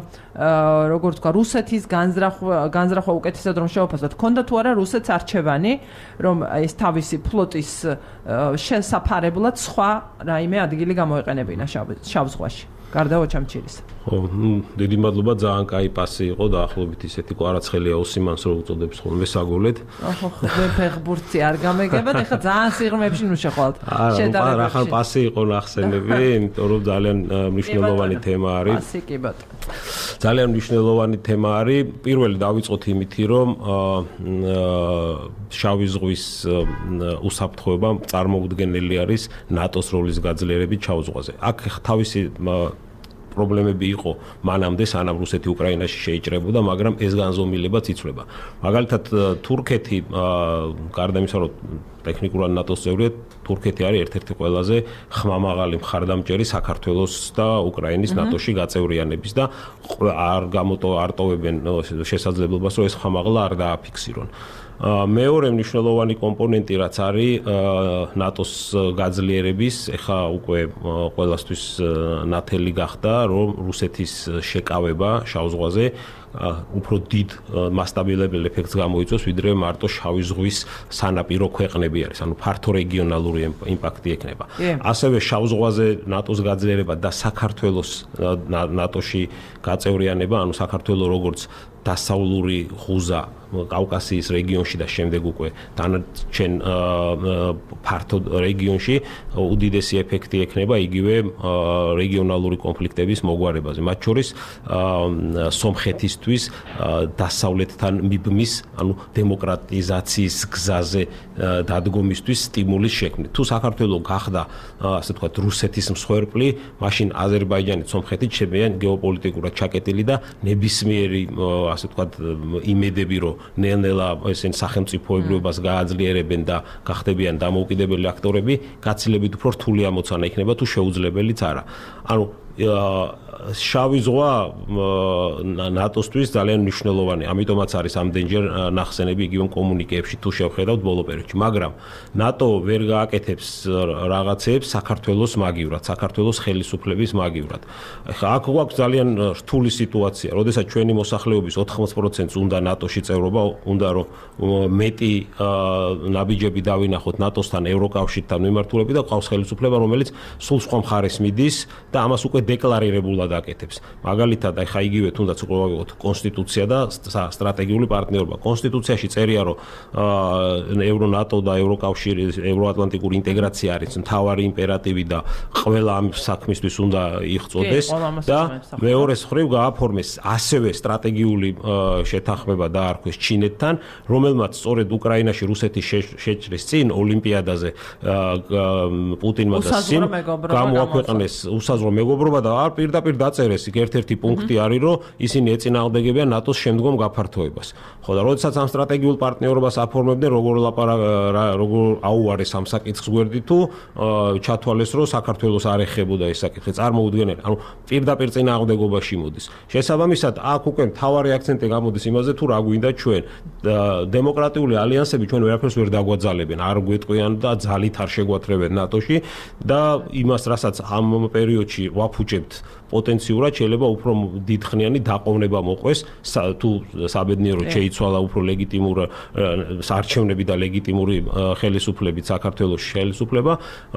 როგორ თქვა, რუსეთის განზრახვა განზრახვა უკეთესად რომ შევაფასოთ, ჰქონდა თუ არა რუსეთს არჩევანი, რომ ეს თავისი ფლოტის შესაფარებლად სხვა რაიმე ადგილი გამოეყენებინა შავ ზღვაში. გარდა ოჩამჩილისა. ხო, დიდი მადლობა, ძალიან კაი პასი იყო დაახლოებით ისეთი კვარაცხელია ოსიმანს რო უწოდებს ხოლმე საგოლეთ. ხო, ხო, ფეხბურთი არ გამეგებათ, ეხლა ძალიან სიღრმეებში ნუ შეხვალთ. შედარებებში. რა ხან პასი იყო ნახსენები, იმიტომ რომ ძალიან მნიშვნელოვანი თემა არის. პასი კი ბატონო. ძალიან მნიშვნელოვანი თემა არის. პირველი დავიწყოთ იმითი, რომ შავი ზღვის უსაფრთხოება წარმოუდგენელი არის ნატოს როლის გაძლიერებით შავ ზღვაზე. აქ თავისი პრობლემები იყო მანამდე, სანამ რუსეთი უკრაინაში შეიჭრებოდა, მაგრამ ეს განზომილებაც იცვლება. მაგალითად, თურქეთი, გარდა იმისა, რომ ტექნიკურად ნატოს წევრია, თურქეთი არის ერთ-ერთი ყველაზე ხმამაღალი მხარდამჭერი საქართველოს და უკრაინის ნატოში გაწევრიანების და არ გამოტო არტოვებენ შესაძლებლობას, რომ ეს ხმამაღლა არ დააფიქსირონ. მეორე მნიშვნელოვანი კომპონენტი რაც არის ნატოს გაძლიერების, ეხა უკვე ყველასთვის ნათელი გახდა, რომ რუსეთის შეკავება შავ ზღვაზე უფრო დიდ მასტაბილებელ ეფექტს გამოიწვევს, ვიდრე მარტო შავი ზღვის სანაპირო ქვეყნები არის, ანუ ფართო რეგიონალური იმპაქტი ექნება. ასევე შავ ზღვაზე ნატოს გაძლიერება და საქართველოს ნატოში გაწევრიანება, ანუ საქართველოს როგორც დასავლური ღუზა კავკასიის რეგიონში და შემდეგ უკვე დანარჩენ ფართო რეგიონში უდიდესი ეფექტი ექნება იგივე რეგიონალური კონფლიქტების მოგვარებაზე. მათ შორის სომხეთისთვის დასავლეთთან მიბმის, ანუ დემოკრატიზაციის გზაზე დადგომისთვის სტიმულის შექმნით. თუ საქართველოს გახდა, ასე ვთქვათ, რუსეთის მსხვერპლი, მაშინ აზერბაიჯანი, სომხეთი ჩემიან გეოპოლიტიკურად ჩაკეტილი და ნებისმიერი, ასე ვთქვათ, იმედები, რომ ნელ-ნელა ესენ სახელმწიფოებრიობას გააძლიერებენ და გახდებიან დამოუკიდებელი აქტორები, გაცილებით უფრო რთული ამოცანა იქნება თუ შეუძლებელიც არა. ანუ შავი ზღვა ნატოსთვის ძალიან მნიშვნელოვანი, ამიტომაც არის ამდენჯერ ნახსენები იგივე კომუნიკეებში თუ შევხედავთ ბოლო პერიოდში, მაგრამ ნატო ვერ გააკეთებს რაღაცებს საქართველოს მაგივრად, საქართველოს ხელისუფლების მაგივრად. ახლა აქ გვაქვს ძალიან რთული სიტუაცია, როდესაც ჩვენი მოსახლეობის ოთხმოცდაათი პროცენტს უნდა ნატოში წევრობა, უნდა რომ მეტი ნაბიჯები დავინახოთ ნატოსთან, ევროკავშირთან მიმართულებით და ყავს ხელისუფლება, რომელიც სულ სხვა მხარეს მიდის და ამას უკვე დეკლარირებულად აკეთებს. მაგალითად, ახლა იგივე თუნდაც უკვე ვაგებოთ კონსტიტუცია და სტრატეგიული პარტნიორობა. კონსტიტუციაში წერია, რომ ევრო ნატო და ევროკავშირი, ევროატლანტიკური ინტეგრაცია არის მთავარი იმპერატივი და ყველა ამ საქმისთვის უნდა იღწოდეს და მეორეს მხრივ გააფორმეს ასევე სტრატეგიული შეთანხმება დაარქვეს ჩინეთთან, რომელმაც სწორედ უკრაინაში რუსეთის შეჭრის წინ ოლიმპიადაზე პუტინმა და სიმ გამოაქვეყნეს უსაზრო მეგობრობა და არ პირდაპირ დაწერეს იქ ერთ-ერთი პუნქტი არის, რომ ისინი ეწინააღმდეგებიან ნატოს შემდგომ გაფართოებას. ხო და როდესაც ამ სტრატეგიულ პარტნიორობას აფორმებდნენ, როგორ როგორ აუარეს ამ საკითხს გვერდით თუ ჩათვალეს, რომ საქართველოს არ ეხებოდა ეს საკითხი, წარმოუდგენელი. ანუ პირდაპირ წინააღმდეგობაში მოდის. შესაბამისად, აქ უკვე მთავარი აქცენტი გამოდის იმაზე, თუ რა გვინდა ჩვენ. დემოკრატიული ალიანსები ჩვენ ვერაფერს ვერ დაგვაძალებენ, არ გვეტყვიან და ძალით არ შეგვათრებენ ნატოში და იმას, რასაც ამ პერიოდში ვაფუჭებთ პოტენციურად შეიძლება უფრო დიდხნიანი დაყოვნება მოყვეს, თუ საბედნიეროდ შეიცვალა უფრო ლეგიტიმური არჩევნები და ლეგიტიმური ხელისუფლებით საქართველოს ხელისუფლება,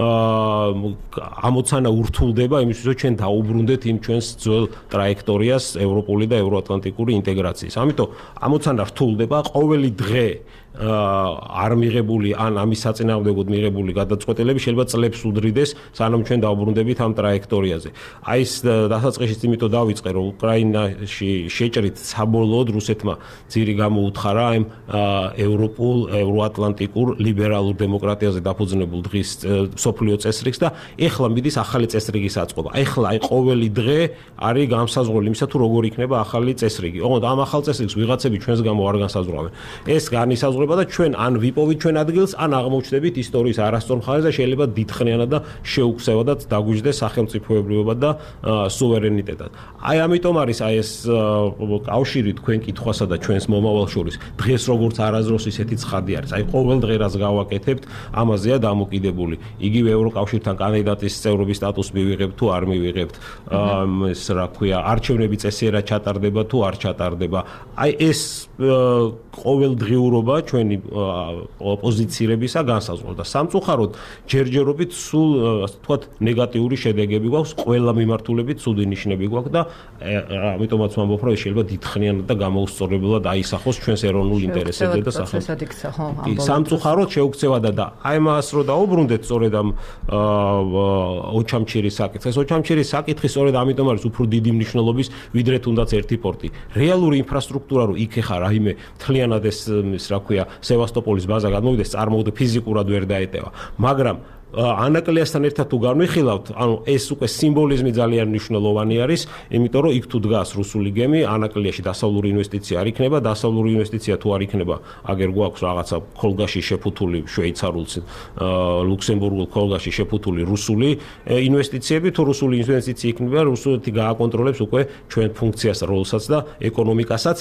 ამოცანა ურთულდება იმისთვის, რომ ჩვენ დაუბრუნდეთ იმ ჩვენს ძველ ტრაექტორიას ევროპული და ევროატლანტიკური ინტეგრაციის. ამიტომ ამოცანა რთულდება, ყოველი დღე არ მიღებული ან ამის საწინააღმდეგოდ მიღებული გადაწყვეტილები შეიძლება წლებს უდრიდეს, სანამ ჩვენ დავუბრუნდებით ამ ტრაექტორიაზე. აი ეს დასაწყისში იმიტომ დავიწყე, რომ უკრაინაში შეჭრით საბოლოოდ რუსეთმა ძირი გამოუთხარა ამ ევროპულ, ევროატლანტიკურ ლიბერალურ დემოკრატიაზე დაფუძნებულ დღის მსოფლიო წესრიგს და ეხლა მიდის ახალი წესრიგის აწყობა. ეხლა აი ყოველი დღე არის განსაზღვრული იმისა, თუ როგორ იქნება ახალი წესრიგი. ოღონდ ამ ახალ წესრიგს ვიღაცები ჩვენს გამო არ განსაზღვრავენ. ეს განისაზღვრება და ჩვენ ან ვიპოვით ჩვენ ადგილს, ან აღმოჩნდებით ისტორიის არასწორ მხარეს და შეიძლება დიდხნიანად და შეუქმნელად დაგვიჯდეს სახელმწიფოებრიობა და სუვერენიტეტად. აი ამიტომ არის აი ეს კავშირი თქვენ კითხვასა და ჩვენს მომავალ შორის. დღეს როგორც არაზროს ისეთი ცხადი არის. აი ყოველ დღე რაც გავაკეთებთ, ამაზეა დამოკიდებული. იგივე ევროკავშირთან კანდიდატის წევრობის სტატუსს მივიღებთ თუ არ მივიღებთ, ეს რა ქვია, არჩევნები წესიერად ჩატარდება თუ არ ჩატარდება. აი ეს ყოველდღიურობა ჩვენი ოპოზიცირებისა განსაზღვრავს და სამწუხაროდ ჯერჯერობით სულ ასე ვთქვათ ნეგატიური შედეგები გვაქვს ყველა მიმართულებით ცუდი ნიშნები გვაქვს და ამიტომაც ვამბობ, რომ შეიძლება დიდხნიანად და გამოუსწორებლად აისახოს ჩვენს ეროვნულ ინტერესებზე და სახელმწიფო. სამწუხაროდ შეუქცევადა და აი მას რო დაუბრუნდეთ სწორედ ამ ოჩამჩირის საკითხს. ოჩამჩირის საკითხი სწორედ ამიტომ არის უფრო დიდი მნიშვნელობის, ვიდრე თუნდაც ერთი პორტი. რეალური ინფრასტრუქტურა რო იქ ეხა რაიმე მთლიანად ეს ის რა ქვია სევასტოპოლის ბაზა გადმოვიდეს, წარმოგდე ფიზიკურად ვერ დაეტევა. მაგრამ ანაკლიასთან ერთად თუ განვიხილავთ, ანუ ეს უკვე სიმბოლიზმი ძალიან მნიშვნელოვანი არის, იმიტომ რომ იქ თუ დგას რუსული გემი, ანაკლიაში დასავლური ინვესტიცია არ იქნება, დასავლური ინვესტიცია თუ არ იქნება, აგერ გვაქვს რაღაცა ქოლგაში შეფუთული შვეიცარულ, ლუქსემბურგულ ქოლგაში შეფუთული რუსული ინვესტიციები, თუ რუსული ინვესტიცია იქნება, რუსეთი გააკონტროლებს უკვე ჩვენ ფუნქციას, როლსაც და ეკონომიკასაც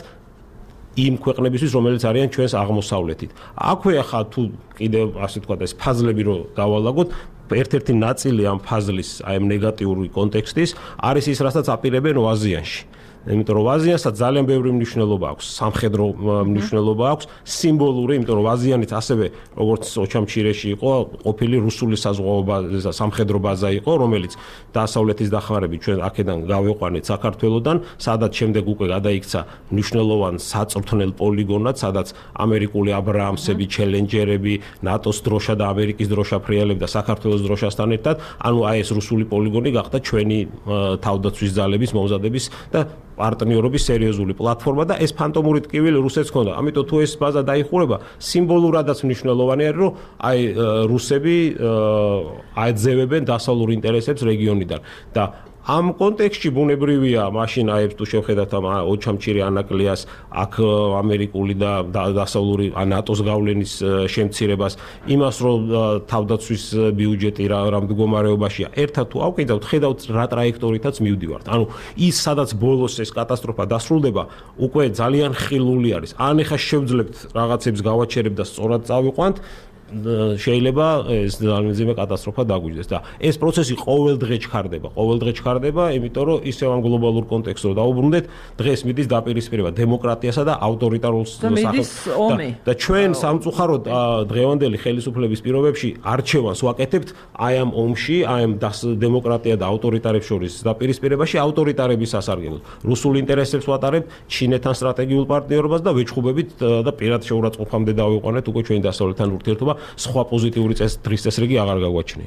იმ ქვეყნებისთვის, რომელიც არიან ჩვენს აღმოსავლეთით. აქვე ახლა თუ კიდევ ასე ვთქვათ, ეს ფაზლები რო დავალაგოთ, ერთ-ერთი ნაწილი ამ ფაზლის, აი ამ ნეგატიური კონტექსტის არის ის, რასაც აპირებენ აზიანში. იმიტომ რომ აზიანსაც ძალიან ბევრი მნიშვნელობა აქვს, სამხედრო მნიშვნელობა აქვს, სიმბოლური, იმიტომ რომ აზიანიც ასევე როგორც ოჩამჩირეში იყო, ყოფილი რუსული საზღვაო ბაზა, სამხედრო ბაზა იყო, რომელიც დასავლეთის დახმარებით ჩვენ აქედან გავეყვანეთ საქართველოსდან, სადაც შემდეგ უკვე გადაიქცა მნიშვნელოვან საწვრთნელ პოლიგონად, სადაც ამერიკული აბრაამსები, ჩელენჯერები, ნატოს დროშა და ამერიკის დროშა ფრიალებდა საქართველოს დროშასთან ერთად, ანუ აი ეს რუსული პოლიგონი გახდა ჩვენი თავდაცვის ძალების მომზადების და პარტნიორობის სერიოზული პლატფორმა და ეს ფანტომური ტკივილი რუსეთს ჰქონდა. ამიტომ თუ ეს ბაზა დაიხურება, სიმბოლურადაც მნიშვნელოვანი არის, რომ აი რუსები აეძევებენ დასავლურ ინტერესებს რეგიონიდან და ამ კონტექსტში ბუნებრივია, მაშინ აებს თუ შევხედათ ამ ოჩამჩირი ანაკლიას, აქ ამერიკული და დასავლური ნატოს გავლენის შემცირებას, იმას რომ თავდაცვის ბიუჯეტი რა მდგომარეობაშია, ერთად თუ ავკიდავთ, ხედავთ რა ტრაექტორითაც მივდივართ. ანუ ის სადაც ბოლოს ეს კატასტროფა დასრულდება, უკვე ძალიან ხილული არის. ან ეხა შევძლებთ რაღაცებს გავაჩერებთ და სწორად წავიყვანთ, შეიძლება ეს ძალმეძიმე კატასტროფა დაგვიჯდეს და ეს პროცესი ყოველ დღე ჩქარდება, ყოველ დღე ჩქარდება, იმიტომ რომ ისევ ამ გლობალურ კონტექსტს რო დაუბრუნდეთ, დღეს მიდის დაპირისპირება დემოკრატიასა და ავტორიტარულ სახელმწიფოს და ჩვენ სამწუხაროდ დღევანდელი ხელისუფლების პირობებში არჩევანს ვაკეთებთ აი ამ ომში, აი ამ დემოკრატია და ავტორიტარებს შორის დაპირისპირებაში ავტორიტარების სასარგებლოდ. რუსულ ინტერესებს ვატარებთ, ჩინეთთან სტრატეგიულ პარტნიორობას და ვეჭხუბებით და პირად შეურაცხყოფამდე დავიყვანეთ უკვე ჩვენი დასავლეთთან ურთიერთობა. სხვა პოზიტიური დღის წესრიგი აღარ გაგვაჩნია.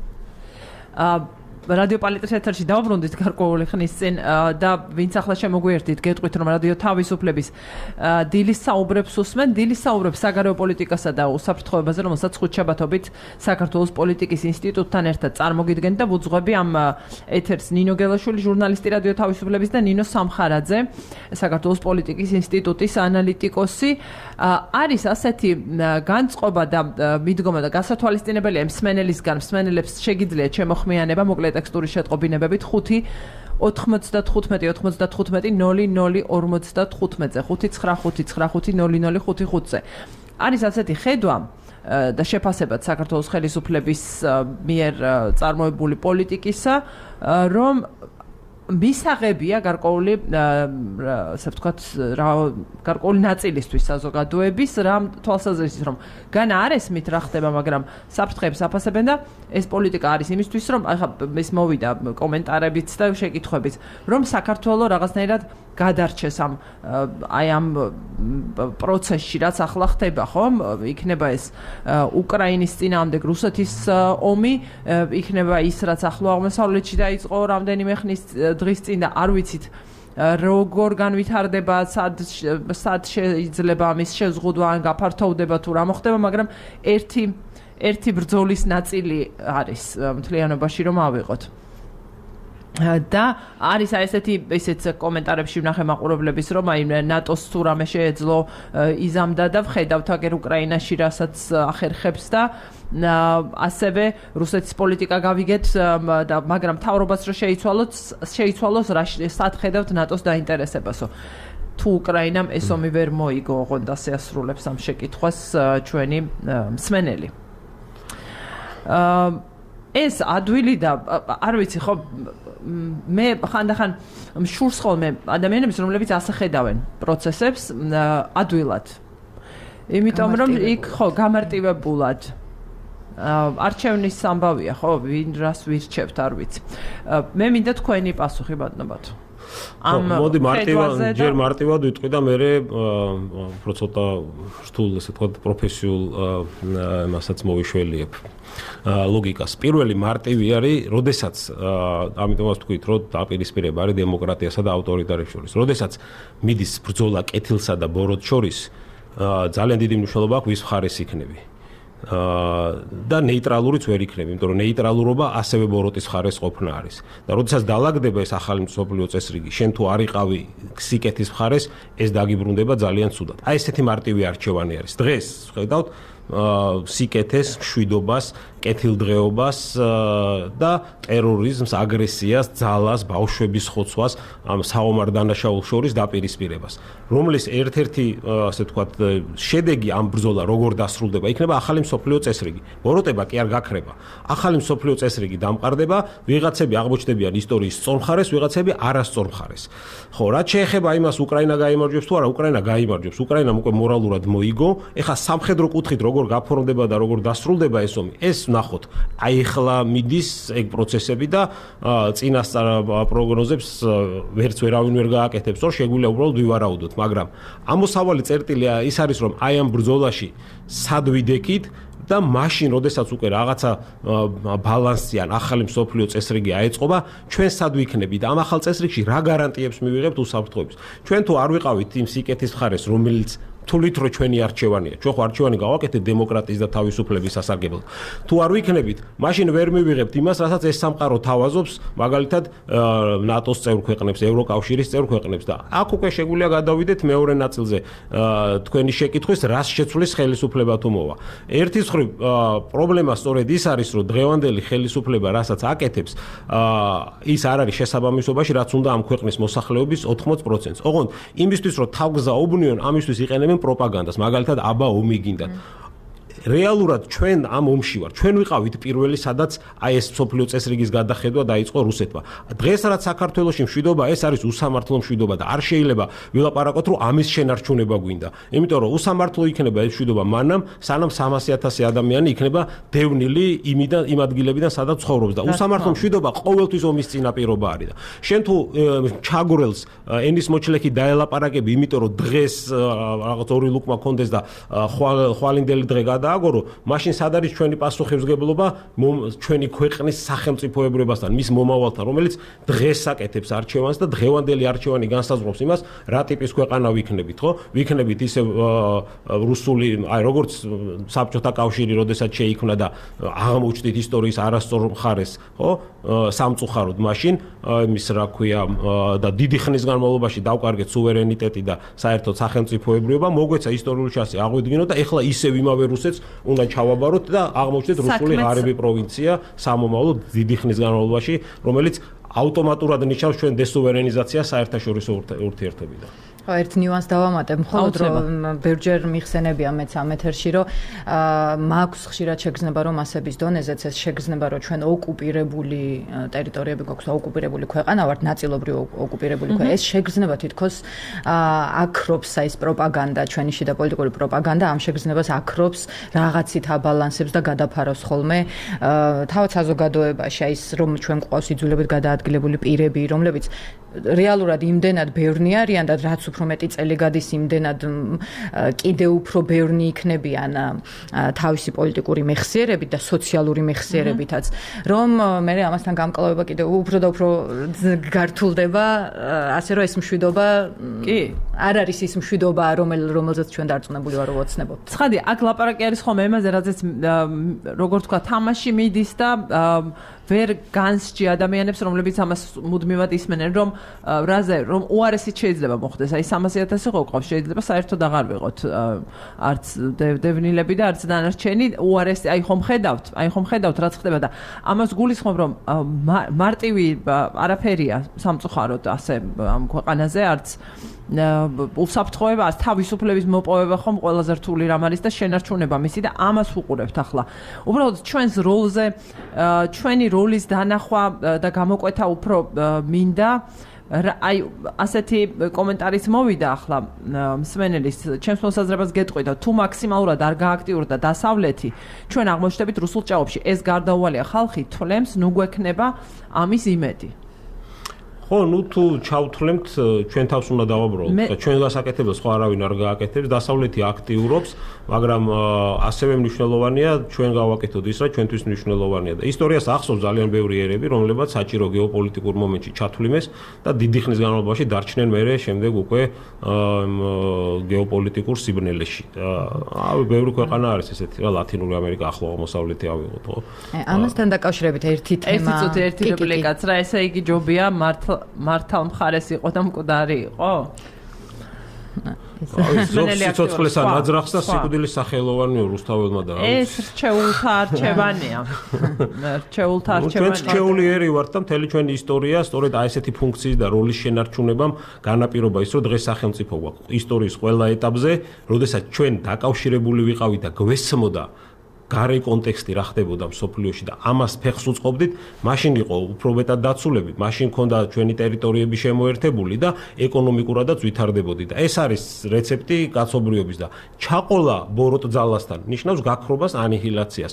აა რადიო პალიტრის ეთერში დავბრუნდით გარკვეული ხნის წინ და ვინც ახლა შემოგვიერთდით, გეტყვით რომ რადიო თავისუფლების დილის საუბრებს უსმენ, დილის საუბრებს საგარეო პოლიტიკასა და უსაფრთხოებაზე, რომელსაც ხუთშაბათობით საქართველოს პოლიტიკის ინსტიტუტთან ერთად წარმოგიდგენთ და ვუძღვები ამ ეთერს ნინო გელაშვილი, ჟურნალისტი რადიო თავისუფლების და ნინო სამხარაძე, საქართველოს პოლიტიკის ინსტიტუტის ანალიტიკოსი. არის ასეთი განწყობა და მიდგომა და გასათვალისწინებელია მსმენელისგან, მსმენელებს შეგიძლიათ შემოხმიანება მოკლედ ტექსტური შეტყობინებებით ხუთი ოთხმოცდათხუთმეტი ოთხმოცდათხუთმეტი ნული ნული ორმოცდათხუთმეტზე ხუთი ცხრა ხუთი ცხრა ხუთი ნული ნული ხუთი ხუთზე. არის ასეთი ხედვა და შეფასებად საქართველოს ხელისუფლების მიერ წარმოებული პოლიტიკისა, რომ მისაღებია გარკვეული ასე ვთქვათ, რა გარკვეული ნაწილისთვის საზოგადოების რა თვალსაზრისით, რომ განა არ ესმით რა ხდება, მაგრამ საფრთხეებს აფასებენ და ეს პოლიტიკა არის იმისთვის, რომ ახლა ეს მოვიდა კომენტარებიც და შეკითხვებიც, რომ საქართველოს რაღაცნაირად გადარჩეს ამ აი ამ პროცესში, რაც ახლა ხდება, ხომ? იქნება ეს უკრაინის წინააღმდეგ რუსეთის ომი, იქნება ის, რაც ახლო აღმოსავლეთში დაიწყო რამდენიმე ხნის დღის წინ და არ ვიცით როგორ განვითარდება, სად სად შეიძლება ამის შეზღუდვა ან გაფართოვდება თუ რა მოხდება, მაგრამ ერთი ერთი ბრძოლის ნაწილი არის მთლიანობაში რომ ავიღოთ. და არის აი ესეთი ისეთ კომენტარებში ვნახე მაყურებლების, რომ აი ნატოს თუ რამე შეეძლო იზამდა და ვხედავთ აგერ უკრაინაში რასაც ახერხებს და ასევე რუსეთის პოლიტიკა გავიგეთ და მაგრამ თავრობას რო შეიცვალოთ, შეიცვალოს რა სად ხედავთ ნატოს დაინტერესებასო. თუ უკრაინამ ეს ომი ვერ მოიგო, ოღონდ ასე ასრულებს ამ შეკითხვას ჩვენი მსმენელი. აა ეს ადვილი და არ ვიცი ხო მე ხანდახან მშურს ხოლმე ადამიანებს, რომლებიც ასე ხედავენ პროცესებს ადვილად. იმიტომ რომ იქ ხო გამარტივებულად არჩევნის ამბავია, ხო, ვინ რას ვირჩევთ, არ ვიცი. მე მინდა თქვენი პასუხი ბატონებად. ამ მოდი მარტივად ჯერ მარტივად ვიტყვი და მე უფრო ცოტა რთულ ესე თქვა პროფესიულ მასაც მოვიშველიებ ლოგიკას. პირველი მარტივი არის, როდესაც ამიტომაც ვთქვით, რომ დაპირისპირება არის დემოკრატიასა და ავტორიტარებს შორის. როდესაც მიდის ბრძოლა კეთილსა და ბოროტს შორის, ძალიან დიდი მნიშვნელობა აქვს ვის მხარეს იქნები. და ნეიტრალურიც ვერ იქნები, იმიტომ რომ ნეიტრალურობა ასევე ბოროტის მხარეს ყოფნა არის. და როდესაც დაალაგდება ეს ახალი მსოფლიო წესრიგი, შენ თუ არ იყავი სიკეთის მხარეს, ეს დაგიბრუნდება ძალიან ცუდად. აი ესეთი მარტივი არჩევანი არის. დღეს ხედავთ სიკეთეს, მშვიდობას, კეთილდღეობას და ტერორიზმს, აგრესიას, ძალას, ბავშვების ხოცვას, ამ საომარ დანაშაულს შორის დაპირისპირებას. რომლის ერთ-ერთი, ასე ვთქვათ, შედეგი ამ ბრძოლა როგორ დასრულდება, იქნება ახალი მსოფლიო წესრიგი. ბოროტება კი არ გაქრება. ახალი მსოფლიო წესრიგი დამყარდება, ვიღაცები აღმოჩნდებიან ისტორიის სწორ მხარეს, ვიღაცები არასწორ მხარეს. ხო, რაც შეეხება იმას, უკრაინა გაიმარჯვებს თუ არა, უკრაინა გაიმარჯვებს. უკრაინამ უკვე მორალურად მოიგო. ეხლა სამხედრო კუთხით როგორ გაფორმდება და როგორ დასრულდება ეს ომი, ეს ვნახოთ. აი ახლა მიდის ეგ პროცესები და წინასწარ პროგნოზებს ვერც ვერავინ ვერ გააკეთებს, რომ შეგვიძლია უბრალოდ ვივარაუდოთ, მაგრამ ამოსავალი წერტილი ის არის, რომ აი ამ ბრძოლაში სად ვიდექით და მაშინ, როდესაც უკვე რაღაცა ბალანსი ან ახალი მსოფლიო წესრიგი აეწყობა, ჩვენ სად ვიქნებით და ამ ახალ წესრიგში რა გარანტიებს მივიღებთ უსაფრთხოების. ჩვენ თუ არ ვიყავით იმ სიკეთის მხარეს, რომელიც თulit რო ჩვენი არჩევანია. ჩვენ ხო არჩევანი გავაკეთეთ დემოკრატიის და თავისუფლების სასარგებლოდ. თუ არ ვიქნებით, მაშინ ვერ მივიღებთ იმას, რასაც ეს სამყარო თავაზობს, მაგალითად ნატოს წევრ ქვეყნებს, ევროკავშირის წევრ ქვეყნებს და აქ უკვე შეგვიძლია გადავიდეთ მეორე ნაწილზე თქვენი შეკითხვის, რას შეცვლის ხელისუფლება თუ მოვა. ერთის მხრივ პრობლემა სწორედ ის არის, რომ დღევანდელი ხელისუფლება, რასაც აკეთებს, ის არ არის შესაბამისობაში, რაც უნდა ამ ქვეყნის მოსახლეობის ოთხმოც პროცენტს. ოღონდ იმისთვის, რომ თავგზა უბნიონ, ამისთვის იყენებენ პროპაგანდას, მაგალითად აბა ომი გინდათ. რეალურად ჩვენ ამ ომში ვარ. ჩვენ ვიყავით პირველი, სადაც აი ეს მსოფლიო წესრიგის გადახედვა დაიწყო რუსეთმა. დღეს რაც საქართველოში მშვიდობა, ეს არის უსამართლო მშვიდობა და არ შეიძლება ვილაპარაკოთ, რომ ამის შენარჩუნება გვინდა. იმიტომ რომ უსამართლო იქნება ეს მშვიდობა მანამ, სანამ სამასი ათასი ადამიანი იქნება დევნილი იმიდან იმ ადგილებიდან, სადაც ცხოვრობს და უსამართლო მშვიდობა ყოველთვის ომის წინაპირობა არის და შენ თუ ჩაგვრელს ენის მოჩლექი დაელაპარაკები, იმიტომ რომ დღეს რაღაც ორი ლუკმა კონდეს და ხვალინდელი დღე გადა აგორო, მაშინ სად არის ჩვენი პასუხისმგებლობა ჩვენი ქვეყნის სახელმწიფოებრიობასთან, მის მომავალთან, რომელიც დღეს აკეთებს არჩევანს და დღევანდელი არჩევანი განსაზღვრავს იმას, რა ტიპის ქვეყანა ვიქნებით, ხო? ვიქნებით ისე რუსული, აი როგორც საბჭოთა კავშირი, როდესაც შეიქმნა და აღმოჩნდით ისტორიის არასწორ მხარეს, ხო? სამწუხაროდ მაშინ იმის რა ქვია და დიდი ხნის განმავლობაში დავკარგეთ სუვერენიტეტი და საერთოდ სახელმწიფოებრიობა, მოგვეცა ისტორიული ჩასი აღვიდგინოთ და ეხლა ისევ იმავე რუსეთს უნდა ჩავაბაროთ და აღმოჩნდეთ რუსული ღარიბი პროვინცია სამომავლო დიდი ხნის განმავლობაში, რომელიც ავტომატურად ნიშნავს ჩვენ დესუვერენიზაციას საერთაშორისო ურთიერთობიდან. ხო, ერთ ნიუანს დავამატებ, მხოლოდ რომ ბევრჯერ მიხსენებია მეც ამ ეთერში, რომ მაქვს ხშირად შეგრძნება, რომ მასების დონეზეც ეს შეგრძნება, რომ ჩვენ ოკუპირებული ტერიტორიები გვაქვს, ოკუპირებული ქვეყანა ვართ, ნაწილობრივ ოკუპირებული ქვეყანა. ეს შეგრძნება თითქოს აქრობს ეს პროპაგანდა, ჩვენი შიდა პოლიტიკური პროპაგანდა ამ შეგრძნებას აქრობს, რაღაცით აბალანსებს და გადაფარავს ხოლმე თავად საზოგადოებაში, აი ეს რომ ჩვენ გვყავს იძულებით გადაადგილებული პირები, რომლებიც რეალურად იმდენად ბევრნი არიან და რაც უფრო მეტი წელი გადის, იმდენად კიდევ უფრო ბევრნი იქნებიან თავისი პოლიტიკური მეხსიერებით და სოციალური მეხსიერებითაც, რომ მე ამასთან გამკლავება კიდევ უფრო და უფრო გართულდება, ასე რომ ეს მშვიდობა კი არ არის ის მშვიდობა, რომელზეც ჩვენ დარწმუნებული ვარ, რომ ოცნებობთ. ცხადი, აქ ლაპარაკი არის ხოლმე იმაზე, რაზეც როგორ თქვა, თამაში მიდის და ვერ განსჯი ადამიანებს, რომლებიც ამას მუდმივად ისმენენ, რომ რაზე, რომ უარესით შეიძლება მოხდეს. აი სამასი ათასი ხო ყავს, შეიძლება საერთოდ აღარ ვიყოთ არც დევნილები და არც დანარჩენი, უარესი, აი ხომ ხედავთ, აი ხომ ხედავთ რაც ხდება და ამას გულისხმობ, რომ მარტივი არაფერია სამწუხაროდ ასე ამ ქვეყანაზე, არც უსაფრთხოება, თავისუფლების მოპოვება ხომ ყველაზე რთული რამ არის და შენარჩუნება მისი და ამას ვუყურებთ ახლა. უბრალოდ ჩვენს როლზე, ჩვენი როლის დანახვა და გამოკვეთა უფრო მინდა აი ასეთი კომენტარიც მოვიდა ახლა მსმენელის ჩემს მოსაზრებას გეტყვიდა თუ მაქსიმალურად არ გააქტიურდა დასავლეთი ჩვენ აღმოჩნდებით რუსულ ჭაობში ეს გარდაუვალია ხალხი თვლემს ნუ გვექნება ამის იმედი ხო, ნუ თუ ჩავთვლემთ, ჩვენ თავს უნდა დავაბრალოთ. ჩვენ გასაკეთებელს სხვა არავინ არ გააკეთებს, დასავლეთი აქტიურობს, მაგრამ ასევე მნიშვნელოვანია ჩვენ გავაკეთოთ ის, რა ჩვენთვის მნიშვნელოვანია და ისტორიას ახსოვს ძალიან ბევრი ერები, რომლებიც საჭირო გეოპოლიტიკურ მომენტში ჩათვლიმეს და დიდი ხნის განმავლობაში დარჩნენ მერე შემდეგ უკვე გეოპოლიტიკურ სიბნელეში. აი, ბევრი ქვეყანა არის ესეთი, რა ლათინური ამერიკა, ახლო აღმოსავლეთი ავიღოთ, ხო? ამასთან დაკავშირებით ერთი თემა. ეს ცოტა ერთი რეპლიკაც რა, ესე იგი ჯობია მართლა მართალ მხარეს იყო და მკვდარი იყო? სიცოცხლეს ან აძრახს და სიკვდილის სახელოვანია რუსთაველმა და ეს რჩეულთა არჩევანია. რჩეულთა არჩევანია. ჩვენ რჩეული ერი ვართ და მთელი ჩვენი ისტორია სწორედ აი ესეთი ფუნქციის და როლის შენარჩუნებამ განაპირობა ის, რომ დღეს სახელმწიფო გვაქვს ისტორიის ყველა ეტაპზე, როდესაც ჩვენ დაკავშირებული ვიყავით და გვესმოდა გარე კონტექსტი რა ხდებოდა მსოფლიოში და ამას ფეხს უწყობდით, მაშინ იყო უფრო მეტად დაცულები, მაშინ ქონდა ჩვენი ტერიტორიები შემოერთებული და ეკონომიკურადაც ვითარდებოდი და ეს არის რეცეპტი კაცობრიობის და ჩაყოლა ბოროტ ძალასთან ნიშნავს გაქრობას, ანიჰილაციას.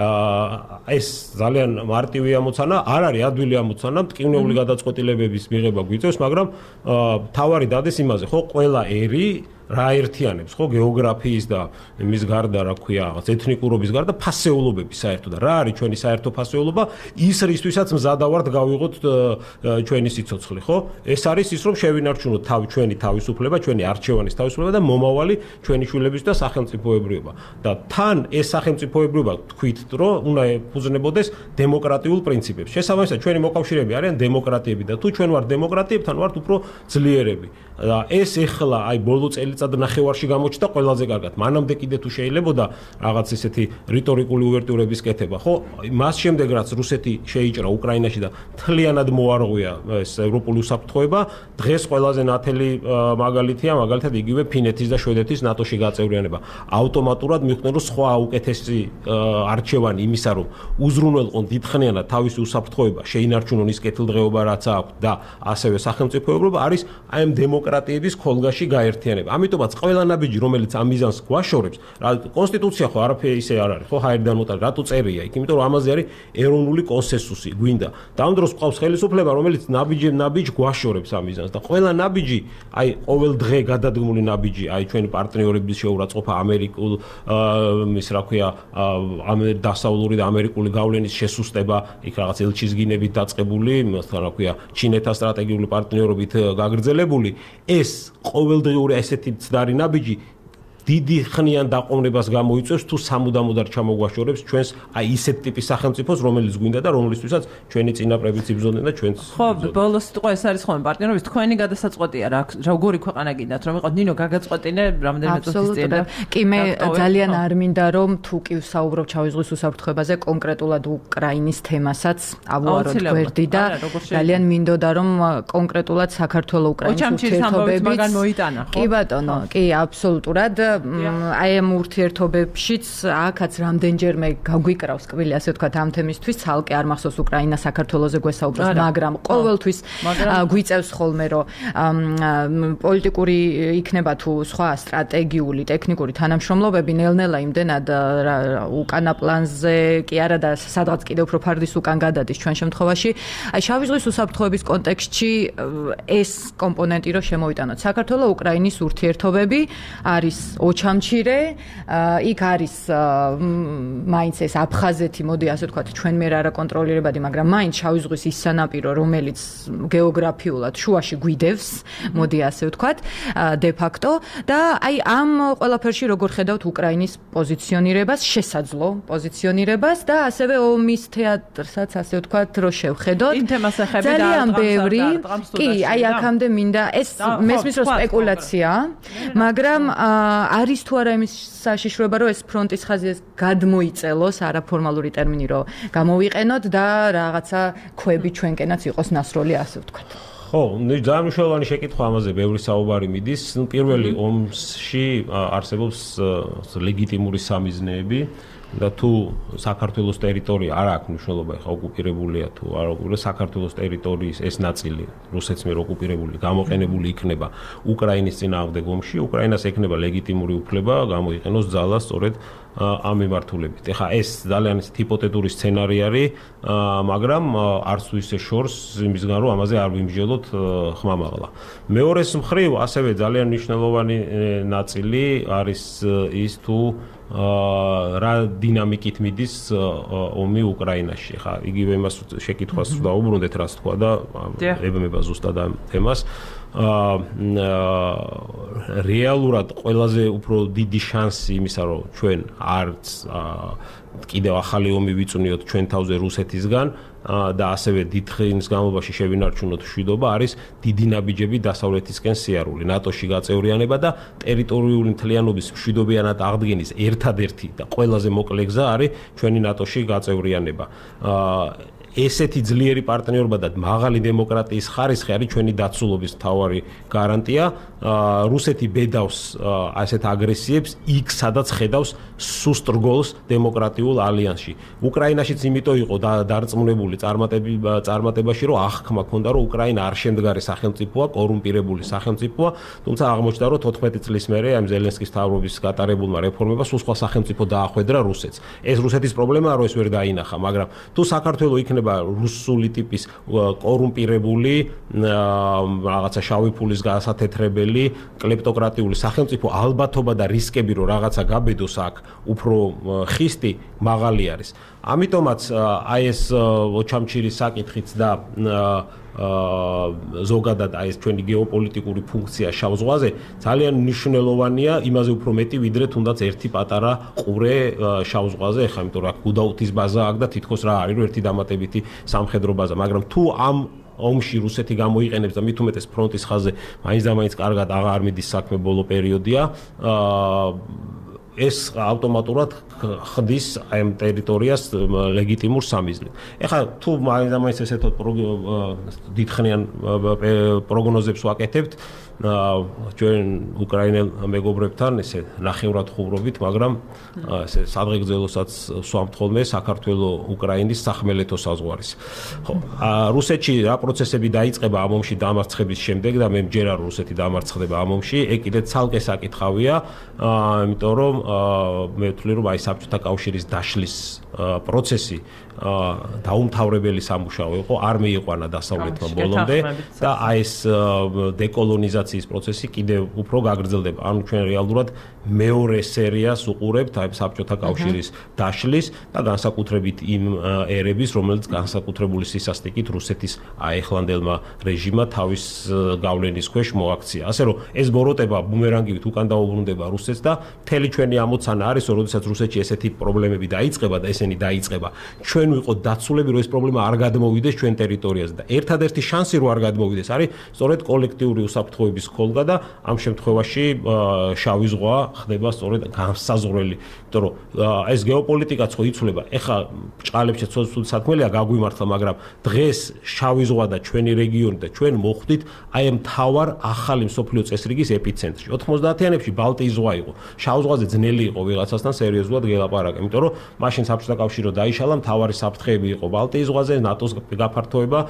აა ეს ძალიან მარტივი ამოცანა, არ არის ადვილი ამოცანა, მტკივნეული გადაწყვეტილებების მიღება გვიწევს, მაგრამ თავარი დადეს იმაზე, ხო, ყველა ერი რა ერთიანებს ხო გეოგრაფიის და იმის გარდა რა ქვია რაღაც ეთნიკურობის გარდა ფასეულობების საერთოდ და რა არის ჩვენი საერთო ფასეულობა ის რისთვისაც მზადავართ გავიღოთ ჩვენი სიცოცხლე ხო ეს არის ის რომ შევინარჩუნოთ თავი ჩვენი თავისუფლება ჩვენი არჩევანის თავისუფლება და მომავალი ჩვენი შვილების და სახელმწიფოებრიობა და თან ეს სახელმწიფოებრიობა თქვით რომ უნდა ეფუძნებოდეს დემოკრატიულ პრინციპებს შესაბამისად ჩვენი მოკავშირეები არიან დემოკრატიები და თუ ჩვენ ვართ დემოკრატიებთან ვართ უფრო ძლიერები და ეს ეხლა აი ბოლო წელი წად ნახევარში გამოჩნდა ყველაზე კარგად. მანამდე კიდე თუ შეიძლებოდა რაღაც ესეთი რიტორიკული უვერტიურების კეთება, ხო? მას შემდეგ რაც რუსეთი შეიჭრა უკრაინაში და მთლიანად მოარღვია ეს ევროპული უსაფრთხოება, დღეს ყველაზე ნათელი მაგალითია, მაგალითად იგივე ფინეთის და შვედეთის ნატოში გაწევრიანება. ავტომატურად მიხვდნენ რომ სხვა უკეთესი არჩევანი იმისა რომ უზრუნველყონ დიდხნიანად თავისი უსაფრთხოება, შეინარჩუნონ ის კეთილდღეობა რაც აქვს და ასევე სახელმწიფოებრიობა არის აი ამ დემოკრატიების ხოლგაში გაერთიანება. ამიტომაც ყველა ნაბიჯი რომელიც ამ მიზანს გვაშორებს, რა კონსტიტუცია ხო არაფერი ისე არ არის, ხო ჰაერიდან მოტანილი, რატო წერია იქ, იმიტომ რომ ამაზე არის ეროვნული კონსენსუსი, გვინდა. და ამ დროს ყავს ხელისუფლება, რომელიც ნაბიჯი ნაბიჯ გვაშორებს ამ მიზანს და ყველა ნაბიჯი, აი ყოველ დღე გადადგმული ნაბიჯი, აი ჩვენი პარტნიორების შეურაცხყოფა ამერიკულ ის რა ქვია, დასავლური და ამერიკული გავლენის შესუსტება, იქ რაღაც ელჩიზგინებით დაწყებული, რა ქვია, ჩინეთთან სტრატეგიული პარტნიორობით გაგრძელებული, ეს ყოველდღიური ესეთი ცდარი ნაბიჯი დიდი ხნიან დაყოვნებას გამოიწვევს თუ სამუდამოდ არ ჩამოგვაშორებს ჩვენს აი ისეთ ტიპის სახელმწიფოს რომელიც გვინდა და რომლისთვისაც ჩვენი წინაპრებიც იბრძოდნენ და ჩვენც ხო ბოლოს თქო ეს არის ხოლმე პარტნიორობის თქვენი გადასაწყვეტია რა როგორი ქვეყანა გინდათ რომ იყოთ ნინო გაგაწყვეტინე რამდენიმე წუთის წინ და კი მე ძალიან არ მინდა რომ თუ კი ვსაუბრობ ჩავის ზღვის უსაფრთხოებაზე კონკრეტულად უკრაინის თემასაც ავუაროთ გვერდი და ძალიან მინდოდა რომ კონკრეტულად საქართველოს უკრაინის ურთიერთობებით კი ბატონო კი აბსოლუტურად აი ამ ურთიერთობებშიც აქაც რამდენჯერმე გაგვიკრავს კბილი ასე ვთქვათ ამ თემისთვის ცალკე არ მახსოვს უკრაინა საქართველოზე გვესაუბროს მაგრამ ყოველთვის გვიწევს ხოლმე რომ პოლიტიკური იქნება თუ სხვა სტრატეგიული ტექნიკური თანამშრომლობები ნელ-ნელა იმდენად უკანა პლანზე კი არა და სადღაც კიდევ უფრო ფარდის უკან გადადის ჩვენ შემთხვევაში აი შავი ზღვის უსაფრთხოების კონტექსტში ეს კომპონენტი რომ შემოვიტანოთ საქართველოს უკრაინის ურთიერთობები არის ოჩამჩირე, იქ არის მაინც ეს აფხაზეთი, მოდი ასე ვთქვათ, ჩვენ მე რა კონტროლირებადი, მაგრამ მაინც შავი ზღვის ის სანაპირო, რომელიც გეოგრაფიულად შუაში გვიდევს, მოდი ასე ვთქვათ, დე ფაქტო და აი ამ ყველაფერში როგორ ხედავთ უკრაინის პოზიციონირებას, შესაძლო პოზიციონირებას და ასევე ომის თეატრსაც ასე ვთქვათ, რო შევხედოთ. ძალიან ბევრი, კი, აი აქამდე მინდა ეს მესმის რომ სპეკულაცია, მაგრამ არის თუ არა იმის საშიშროება რომ ეს ფრონტის ხაზი გადმოიწელოს არაფორმალური ტერმინი რომ გამოვიყენოთ და რაღაცა ქვები ჩვენკენაც იყოს ნასროლი ასე ვთქვათ. ხო, ძალიან მნიშვნელოვანი შეკითხვა ამაზე ბევრი საუბარი მიდის. ნუ პირველი ომში არსებობს ლეგიტიმური სამიზნეები, და თუ საქართველოს ტერიტორია არ აქვს მნიშვნელობა, ხა ოკუპირებულია თუ არ ოკუპირებულია, საქართველოს ტერიტორიის ეს ნაწილი რუსეთს მიერ ოკუპირებული გამოყენებული იქნება უკრაინის წინააღმდეგ ომში, უკრაინას ექნება ლეგიტიმური უფლება გამოიყენოს ძალა სწორედ ამ მიმართულებით. ეხლა ეს ძალიან ჰიპოთეტური სცენარი არის, მაგრამ არც თუ ისე შორს იმისგან რომ ამაზე არ ვიმსჯელოთ ხმამაღლა. მეორეს მხრივ ასევე ძალიან მნიშვნელოვანი ნაწილი არის ის თუ რა დინამიკით მიდის ომი უკრაინაში. ხა იგივე იმას შეკითხვას დავუბრუნდეთ, რაც თქვა და ებმება ზუსტად ამ თემას. რეალურად ყველაზე უფრო დიდი შანსი იმისა, რომ ჩვენ არც კიდევ ახალი ომი ვიწვნიოთ ჩვენ თავზე რუსეთისგან და ასევე დიდ ხნის განმავლობაში შევინარჩუნოთ მშვიდობა, არის დიდი ნაბიჯები დასავლეთისკენ სიარული, ნატოში გაწევრიანება და ტერიტორიული მთლიანობის მშვიდობიანად აღდგენის ერთადერთი და ყველაზე მოკლე გზა არის ჩვენი ნატოში გაწევრიანება. ესეთი ძლიერი პარტნიორობა და მაღალი დემოკრატიის ხარისხი არის ჩვენი დაცულობის მთავარი გარანტია. რუსეთი ბედავს ასეთ აგრესიებს იქ, სადაც ხედავს სუსტ რგოლს დემოკრატიულ ალიანსში. უკრაინაშიც იმიტომ იყო დარწმუნებული წარმატებაში, რომ აღქმა ჰქონდა, რომ უკრაინა არ შემდგარი სახელმწიფოა, კორუმპირებული სახელმწიფოა, თუმცა აღმოჩნდა, რომ თოთხმეტი წლის მერე ამ ზელენსკის მთავრობის გატარებულმა რეფორმებმა სულ სხვა სახელმწიფო დაახვედრა რუსეთს. ეს რუსეთის პრობლემაა, რომ ეს ვერ დაინახა, მაგრამ თუ საქართველო იქნება რუსული ტიპის კორუმპირებული, რაღაცა შავი ფულის გასათეთრებელი, კლეპტოკრატიული სახელმწიფო, ალბათობა და რისკები, რომ რაღაცა გაბედოს აქ უფრო ხისტი მაღალი არის. ამიტომაც აი ეს ოჩამჩირის საკითხიც და ზოგადად აი ეს ჩვენი გეოპოლიტიკური ფუნქცია შავ ზღვაზე ძალიან მნიშვნელოვანია, იმაზე უფრო მეტი ვიდრე თუნდაც ერთი პატარა ყურე შავ ზღვაზე. ეხლა იმიტომ რომ აქ გუდაუთის ბაზა აქვს და თითქოს რა არის, რომ ერთი დამატებითი სამხედრო ბაზა, მაგრამ თუ ამ ომში რუსეთი გამოიყენებს და მით უმეტეს ფრონტის ხაზზე მაინც და მაინც კარგად აღარ მიდის საქმე, ბოლო პერიოდია, ეს ავტომატურად ხდის აი ამ ტერიტორიას ლეგიტიმურ სამიზნედ. ეხლა თუ მაინც და მაინც ესეთ დიდხნიან პროგნოზებს ვაკეთებთ ჩვენ უკრაინელ მეგობრებთან, ესე ნახევრად ხუბრობით, მაგრამ ესე სადღეგრძელოსაც სვამთ ხოლმე საქართველოს უკრაინის სახმელეთო საზღვარის. ხო, რუსეთში რა პროცესები დაიწყება ამ ომში დამარცხების შემდეგ და მე მჯერა რომ რუსეთი დამარცხდება ამ ომში, ეგ კიდე ცალკე საკითხავია, იმიტომ რომ მე ვთვლი რომ აი საბჭოთა კავშირის დაშლის პროცესი დაუმთავრებელი სამუშაო იყო, არ მიიყვანა დასავლეთმა ბოლომდე და აი ეს დეკოლონიზაციის პროცესი კიდევ უფრო გაგრძელდება. ანუ ჩვენ რეალურად მეორე სერიას უყურებთ აი საბჭოთა კავშირის დაშლის და განსაკუთრებით იმ ერების, რომელიც განსაკუთრებული სისასტიკით რუსეთის აეხლანდელმა რეჟიმმა თავის გავლენის ქვეშ მოაქცია. ასე რომ ეს ბოროტება ბუმერანგივით უკან დაუბრუნდება რუსეთს და მთელი ჩვენი ამოცანა არის, რომ როდესაც რუსეთში ესეთი პრობლემები დაიწყება და ესენი დაიწყება, ჩვენ ვიყოთ დაცულები, რომ ეს პრობლემა არ გადმოვიდეს ჩვენ ტერიტორიაზე და ერთადერთი შანსი რომ არ გადმოვიდეს არის სწორედ კოლექტიური უსაფრთხოების ხოლგა და ამ შემთხვევაში შავი ზღვა ხდება სწორედ განსაზღვრელი, იმიტომ რომ ეს გეოპოლიტიკაც ხო იცვლება. ეხლა ჭყალებში ცოტა საქმეა გაგვიმართლა, მაგრამ დღეს შავი ზღვა და ჩვენი რეგიონი და ჩვენ მოხვდით აი ამ მთავარ ახალი მსოფლიო წესრიგის ეპიცენტრში. ოთხმოცდაათიანებში ბალტიის ზღვა იყო. შავ ზღვაზე ძნელი იყო ვიღაცასთან სერიოზულად გელაპარაკე, იმიტომ რომ მაშინ საბჭოთა კავშირი რო დაიშალა, მთავარი საფრთხეები იყო ბალტიის ზღვაზე, ნატოს გაფართოება,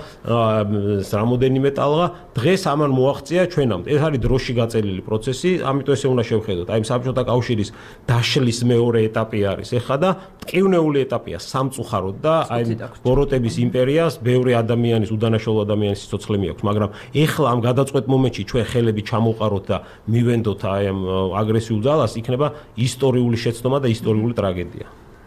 რამოდენიმე ტალღა. დღეს ამან მოაღწია ჩვენამდე. ეს არის დროში გაწელილი პროცესი, ამიტომ ესე უნდა შევხედოთ. აი საბჭოთა კავშირის დაშლის მეორე ეტაპი არის ეხლა და ტკივნეული ეტაპია სამწუხაროდ და აი ბოროტების იმპერიას ბევრი ადამიანის, უდანაშაულო ადამიანის სიცოცხლე მიაქვს, მაგრამ ეხლა ამ გადაწყვეტ მომენტში ჩვენ ხელები ჩამოვყაროთ და მივენდოთ აი ამ აგრესიულ ძალას, იქნება ისტორიული შეცდომა და ისტორიული ტრაგედია.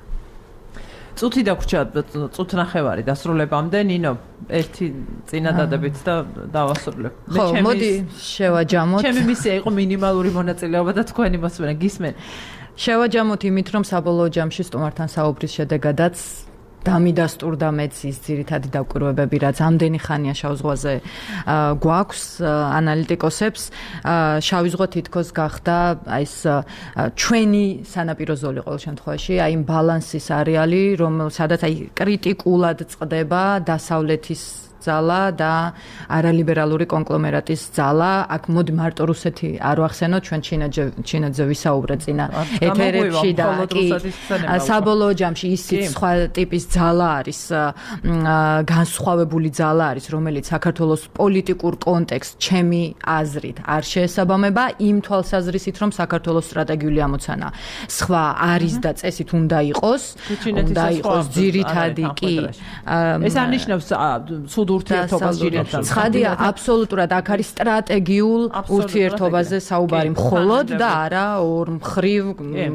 წუთი დაგვრჩა, წუთ ნახევარი დასრულებამდე, ნინო, ერთი წინადადებით და დავასრულებ. ხო, მოდი შევაჯამოთ. ჩემი მისია იყო მინიმალური მონაწილეობა და თქვენი მოსმენა გისმენ. შევაჯამოთ იმით, რომ საბოლოო ჯამში სტუმართან საუბრის შედეგადაც დამიდასტურდა მეც ის ძირითადი დაკვირვებები, რაც ამდენი ხანია შავ ზღვაზე გვაქვს ანალიტიკოსებს. შავი ზღვა თითქოს გახდა აი ეს ჩვენი სანაპირო ზოლი ყოველ შემთხვევაში, აი იმ ბალანსის არეალი, რომ სადაც აი კრიტიკულად წყდება დასავლეთის ძალა და არალიბერალური კონგლომერატის ძალა. აქ მოდი მარტო რუსეთი არ ვახსენოთ, ჩვენ ჩინეთზე ვისაუბრეთ წინა ეთერებში და კი საბოლოო ჯამში ისიც სხვა ტიპის ძალა არის, განსხვავებული ძალა არის, რომელიც საქართველოს პოლიტიკურ კონტექსტს ჩემი აზრით არ შეესაბამება იმ თვალსაზრისით, რომ საქართველოს სტრატეგიული ამოცანა სხვა არის და წესით უნდა იყოს, უნდა იყოს ძირითადი კი. ეს არნიშნავს ცუდ ურთიერთობას ჯირებთან. ცხადია, აბსოლუტურად აქ არის სტრატეგიულ ურთიერთობაზე საუბარი მხოლოდ და არა ორმხრივ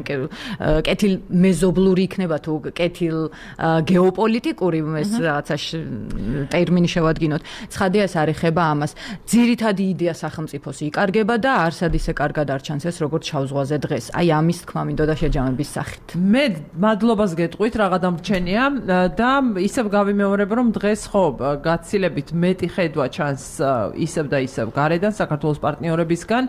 კეთილმეზობლური იქნება თუ კეთილ გეოპოლიტიკური ეს რაღაცა ტერმინი შევადგინოთ. ცხადია, ეს არ ეხება ამას. ძირითადი იდეა სახელმწიფოს იკარგება და არსად ისე კარგად არ ჩანს ეს როგორც შავ ზღვაზე დღეს. აი ამის თქმა მინდოდა შეჯამების სახით. მე მადლობას გეტყვით, რაღა დამრჩენია და ისევ გავიმეორებ, რომ დღეს ხო გაცილებით მეტი ხედვა ჩანს ისევ და ისევ გარედან საქართველოს პარტნიორებისგან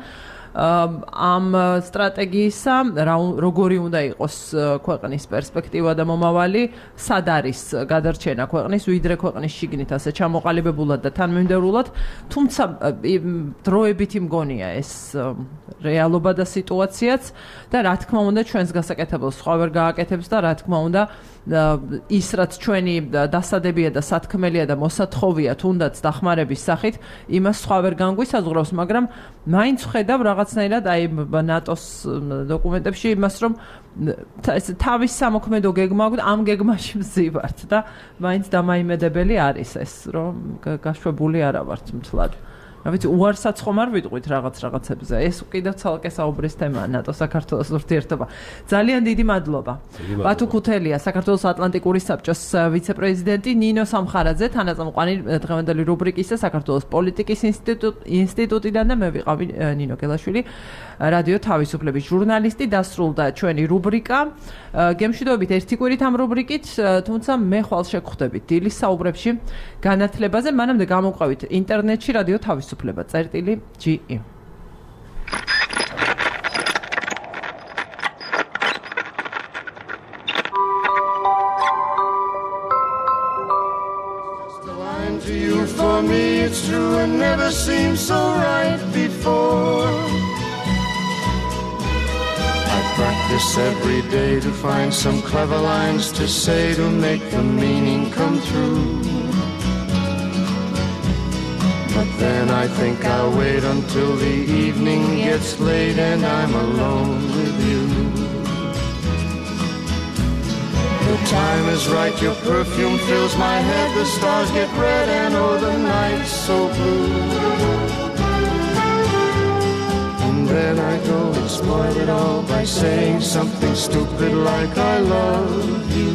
ამ სტრატეგიისა, როგორი უნდა იყოს ქვეყნის პერსპექტივა და მომავალი, სად არის გადარჩენა ქვეყნის, ვიდრე ქვეყნის შიგნით ასე ჩამოყალიბებულად და თანმიმდევრულად, თუმცა დროებითი მგონია ეს რეალობა და სიტუაციაც და რა თქმა უნდა ჩვენს გასაკეთებელს სხვა ვერ გააკეთებს და რა თქმა უნდა ის რაც ჩვენი დასადებია და სათქმელია და მოსათხოვია თუნდაც დახმარების სახით, იმას სხვა ვერ განგვისაზღვრავს, მაგრამ მაინც ვხედავ რაღაცნაირად აი ნატოს დოკუმენტებში იმას, რომ ეს თავის სამოქმედო გეგმა აქვს, ამ გეგმაში მზივართ და მაინც დამაიმედებელი არის ეს, რომ გაშვებული არა ვართ მთლად. რა ვიცი, უარსაც ხომ არ ვიტყვით რაღაც რაღაცებზე. ეს კიდევ ცალკე საუბრის თემაა ნატო საქართველოს ურთიერთობა. ძალიან დიდი მადლობა. ბათუ ქუთელია, საქართველოს ატლანტიკური საბჭოს ვიცე-პრეზიდენტი, ნინო სამხარაძე, თანაწამყვანი დღევანდელი რუბრიკისა საქართველოს პოლიტიკის ინსტიტუტიდან და მე ვიყავი ნინო გელაშვილი, რადიო თავისუფლების ჟურნალისტი. დასრულდა ჩვენი რუბრიკა. გემშვიდობით ერთი კვირით ამ რუბრიკით, თუმცა მე ხვალ შეგხვდებით დილის საუბრებში განათლებაზე, მანამდე გამოვყავით ინტერნეტში რადიო თავისუფლება წერტილი ჯი ი. For me it's true and never seemed so right before. I practice every day to find some clever lines to say to make the meaning come true. But then I think I'll wait until the evening gets late and I'm alone with you. The time is right, your perfume fills my head, the stars get red and oh the night's so blue. And then I go and spoil it all by saying something stupid like I love you.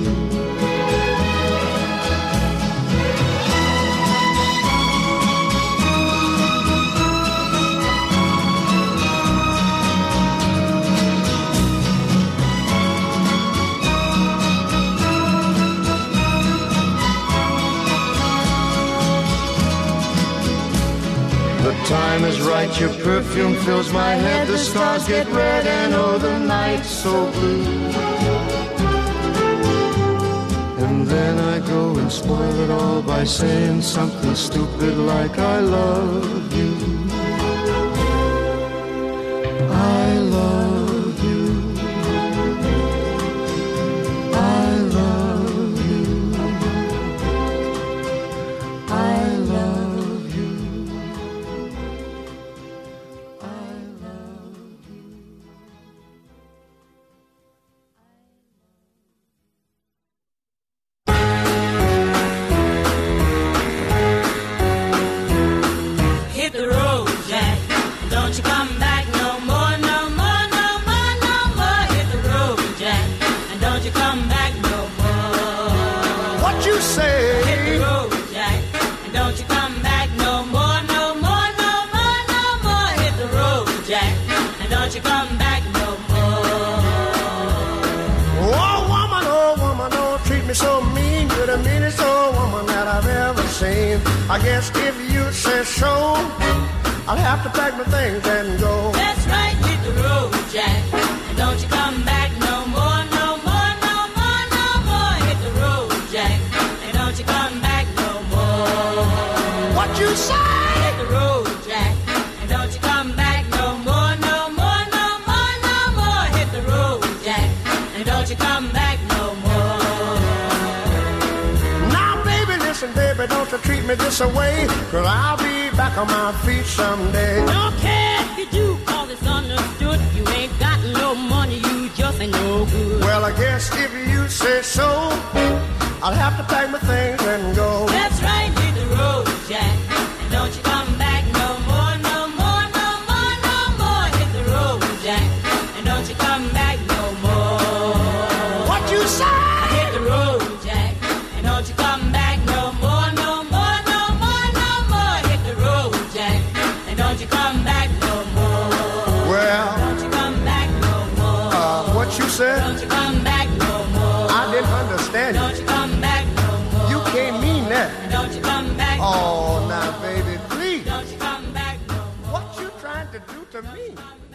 The time is right, your perfume fills my head, the stars get red and oh the night's so blue. And then I go and spoil it all by saying something stupid like I love you. I love you. I love you. I love you. I guess if you say so, I'll have to pack my things and go. That's right, hit the road, Jack. And don't you come back no more, no more, no more, no more. Hit the road, Jack. And don't you come back no more. you come back no more. Now, baby, listen, baby, don't you treat me this away, 'cause I'll be back on my feet someday. Don't care if you do, 'cause it's understood. You ain't got no money, you just ain't no good. Well, I guess if you say so, I'll have to pack my things and go. That's right, hit the road, Jack, and don't you come back no more, no more, no more, no more. Hit the road, Jack, and don't you come back no more. What you say? Hit the road, Jack, and don't you come back no more, no more, no more, no more. Hit the road, Jack, and don't you come back no more. Well, Don't you come back no more. uh, what you said? Don't you come back no more. I didn't understand you. Don't you come back no more. You can't mean that. Don't you come back no Oh, now, baby, please. Don't you come back no more. What you trying to do to me? Come